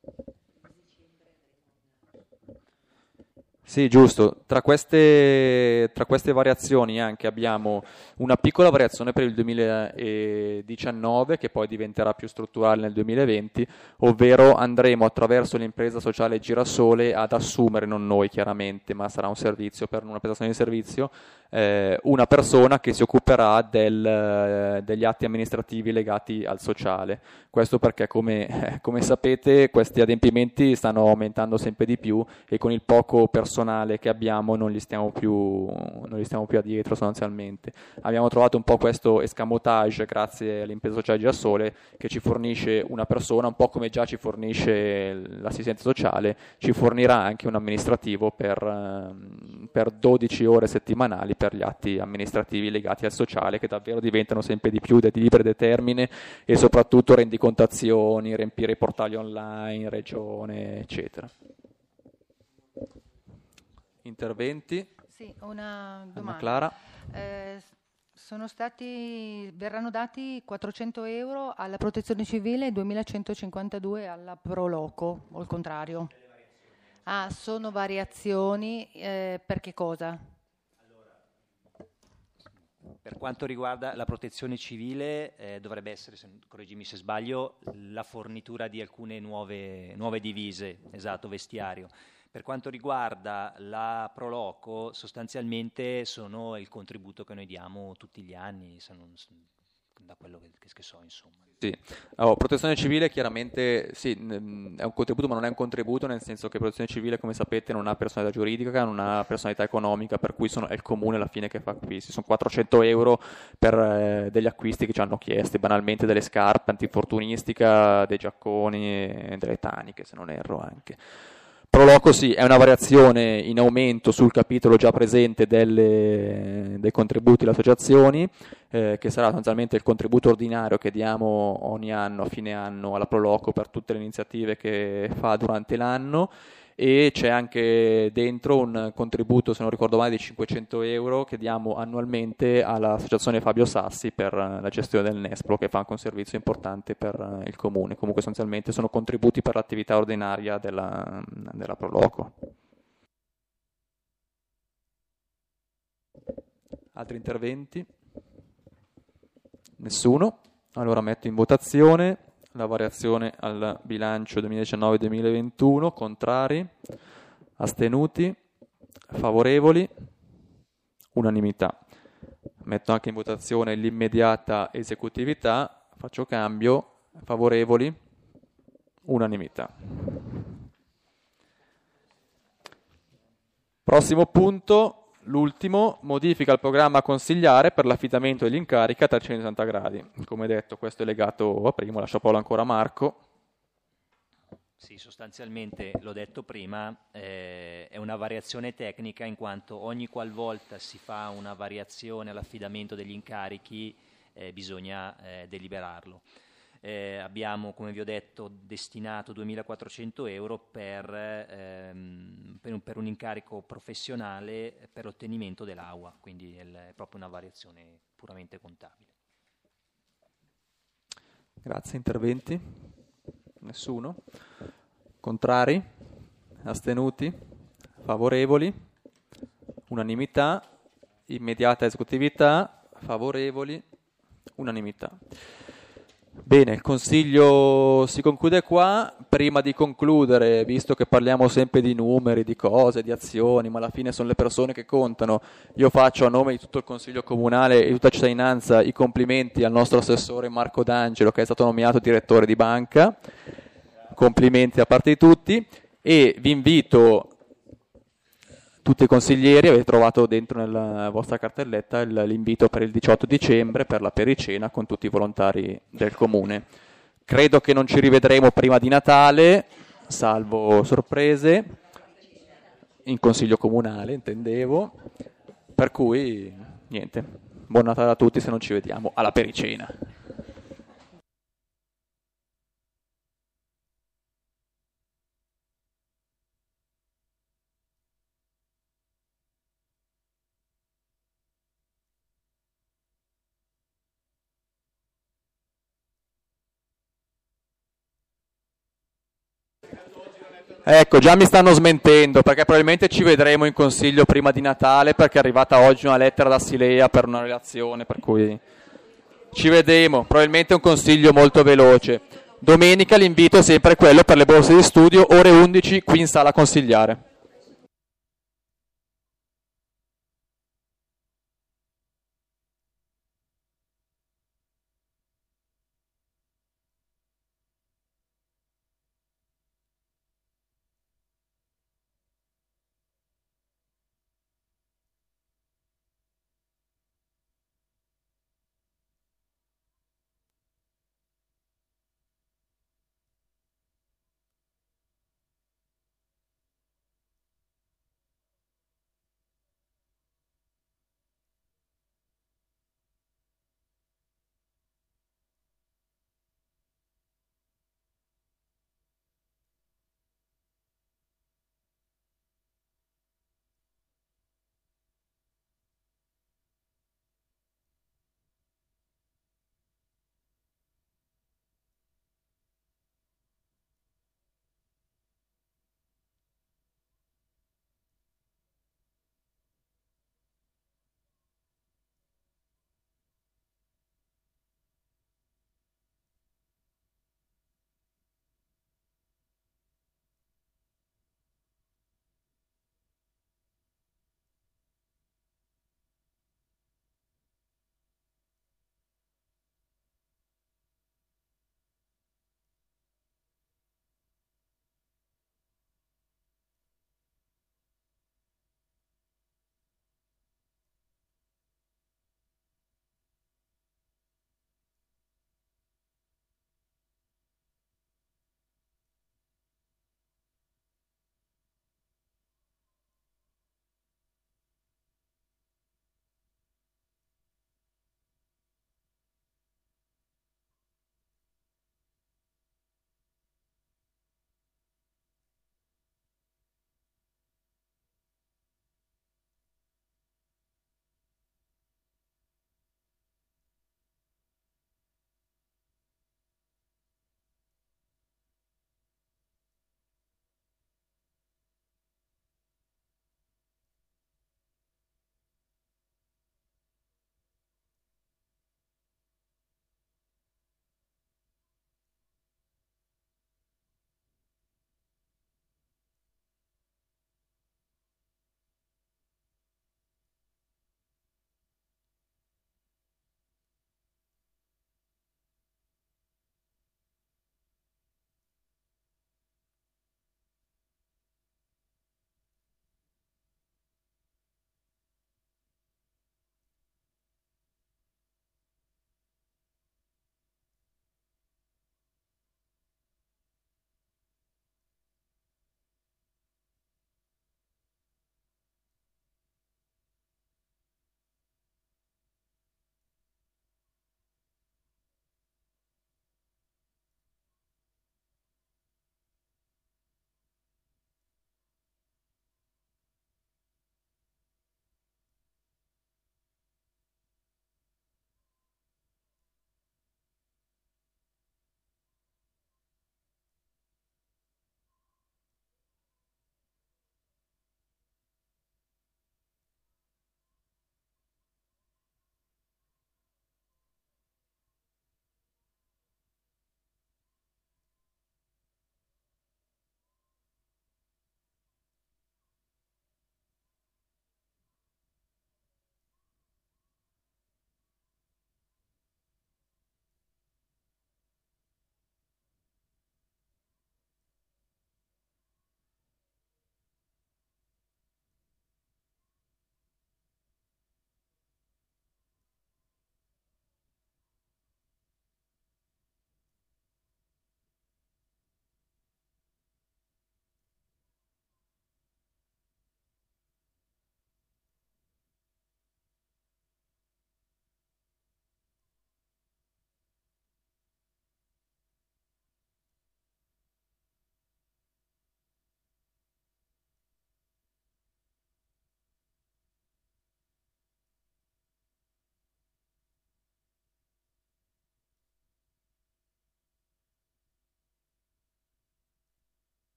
Sì, giusto. Tra queste variazioni anche abbiamo una piccola variazione per il 2019 che poi diventerà più strutturale nel 2020, ovvero andremo attraverso l'impresa sociale Girasole ad assumere, non noi chiaramente, ma sarà un servizio per una prestazione di servizio, una persona che si occuperà degli atti amministrativi legati al sociale. Questo perché, come sapete, questi adempimenti stanno aumentando sempre di più e con il poco personale che abbiamo non gli stiamo più addietro sostanzialmente. Abbiamo trovato un po' questo escamotage grazie all'impresa sociale Girasole, che ci fornisce una persona, un po' come già ci fornisce l'assistente sociale, ci fornirà anche un amministrativo per 12 ore settimanali per gli atti amministrativi legati al sociale, che davvero diventano sempre di più di libere determine e soprattutto rendicontazioni, riempire i portali online, regione, eccetera. Interventi? Sì, una domanda. Anna Clara. Verranno dati 400 euro alla Protezione Civile e 2.152 alla Proloco, o il contrario? Sono variazioni, per che cosa? Per quanto riguarda la protezione civile, dovrebbe essere, correggimi se sbaglio, la fornitura di alcune nuove divise, esatto, vestiario. Per quanto riguarda la Proloco, sostanzialmente sono il contributo che noi diamo tutti gli anni, da quello che so, insomma. Sì, protezione civile chiaramente sì, è un contributo, ma non è un contributo, nel senso che protezione civile, come sapete, non ha personalità giuridica, non ha personalità economica, per cui è il comune alla fine che fa acquisti. Sono 400 euro per degli acquisti che ci hanno chiesti, banalmente delle scarpe antinfortunistica, dei giacconi, delle taniche, se non erro anche. Proloco sì, è una variazione in aumento sul capitolo già presente dei contributi alle associazioni, che sarà sostanzialmente il contributo ordinario che diamo ogni anno, a fine anno, alla Proloco per tutte le iniziative che fa durante l'anno, e c'è anche dentro un contributo, se non ricordo male, di 500 euro che diamo annualmente all'associazione Fabio Sassi per la gestione del Nespolo, che fa anche un servizio importante per il comune. Comunque sostanzialmente sono contributi per l'attività ordinaria della Proloco. Altri interventi? Nessuno? Allora metto in votazione la variazione al bilancio 2019-2021, contrari, astenuti, favorevoli, unanimità. Metto anche in votazione l'immediata esecutività, faccio cambio, favorevoli, unanimità. Prossimo punto, l'ultimo, modifica il programma consigliare per l'affidamento degli incarichi a 360 gradi. Come detto, questo è legato a prima, lascio parola ancora a Marco. Sì, sostanzialmente, l'ho detto prima, è una variazione tecnica in quanto ogni qualvolta si fa una variazione all'affidamento degli incarichi bisogna deliberarlo. Abbiamo, come vi ho detto, destinato 2.400 euro per un incarico professionale per l'ottenimento dell'AUA, quindi è proprio una variazione puramente contabile. Grazie, interventi? Nessuno? Contrari? Astenuti? Favorevoli? Unanimità? Immediata esecutività? Favorevoli? Unanimità. Bene, il Consiglio si conclude qua. Prima di concludere, visto che parliamo sempre di numeri, di cose, di azioni, ma alla fine sono le persone che contano, io faccio a nome di tutto il Consiglio Comunale e di tutta cittadinanza i complimenti al nostro assessore Marco D'Angelo, che è stato nominato direttore di banca. Complimenti da parte di tutti, e vi invito, tutti i consiglieri, avete trovato dentro nella vostra cartelletta l'invito per il 18 dicembre per la pericena con tutti i volontari del Comune. Credo che non ci rivedremo prima di Natale, salvo sorprese, in Consiglio Comunale intendevo, per cui niente, buon Natale a tutti se non ci vediamo alla pericena. Ecco, già mi stanno smentendo, perché probabilmente ci vedremo in Consiglio prima di Natale, perché è arrivata oggi una lettera da Silea per una relazione, per cui ci vedremo, probabilmente un Consiglio molto veloce. Domenica l'invito è sempre quello per le borse di studio, ore 11 qui in sala consigliare.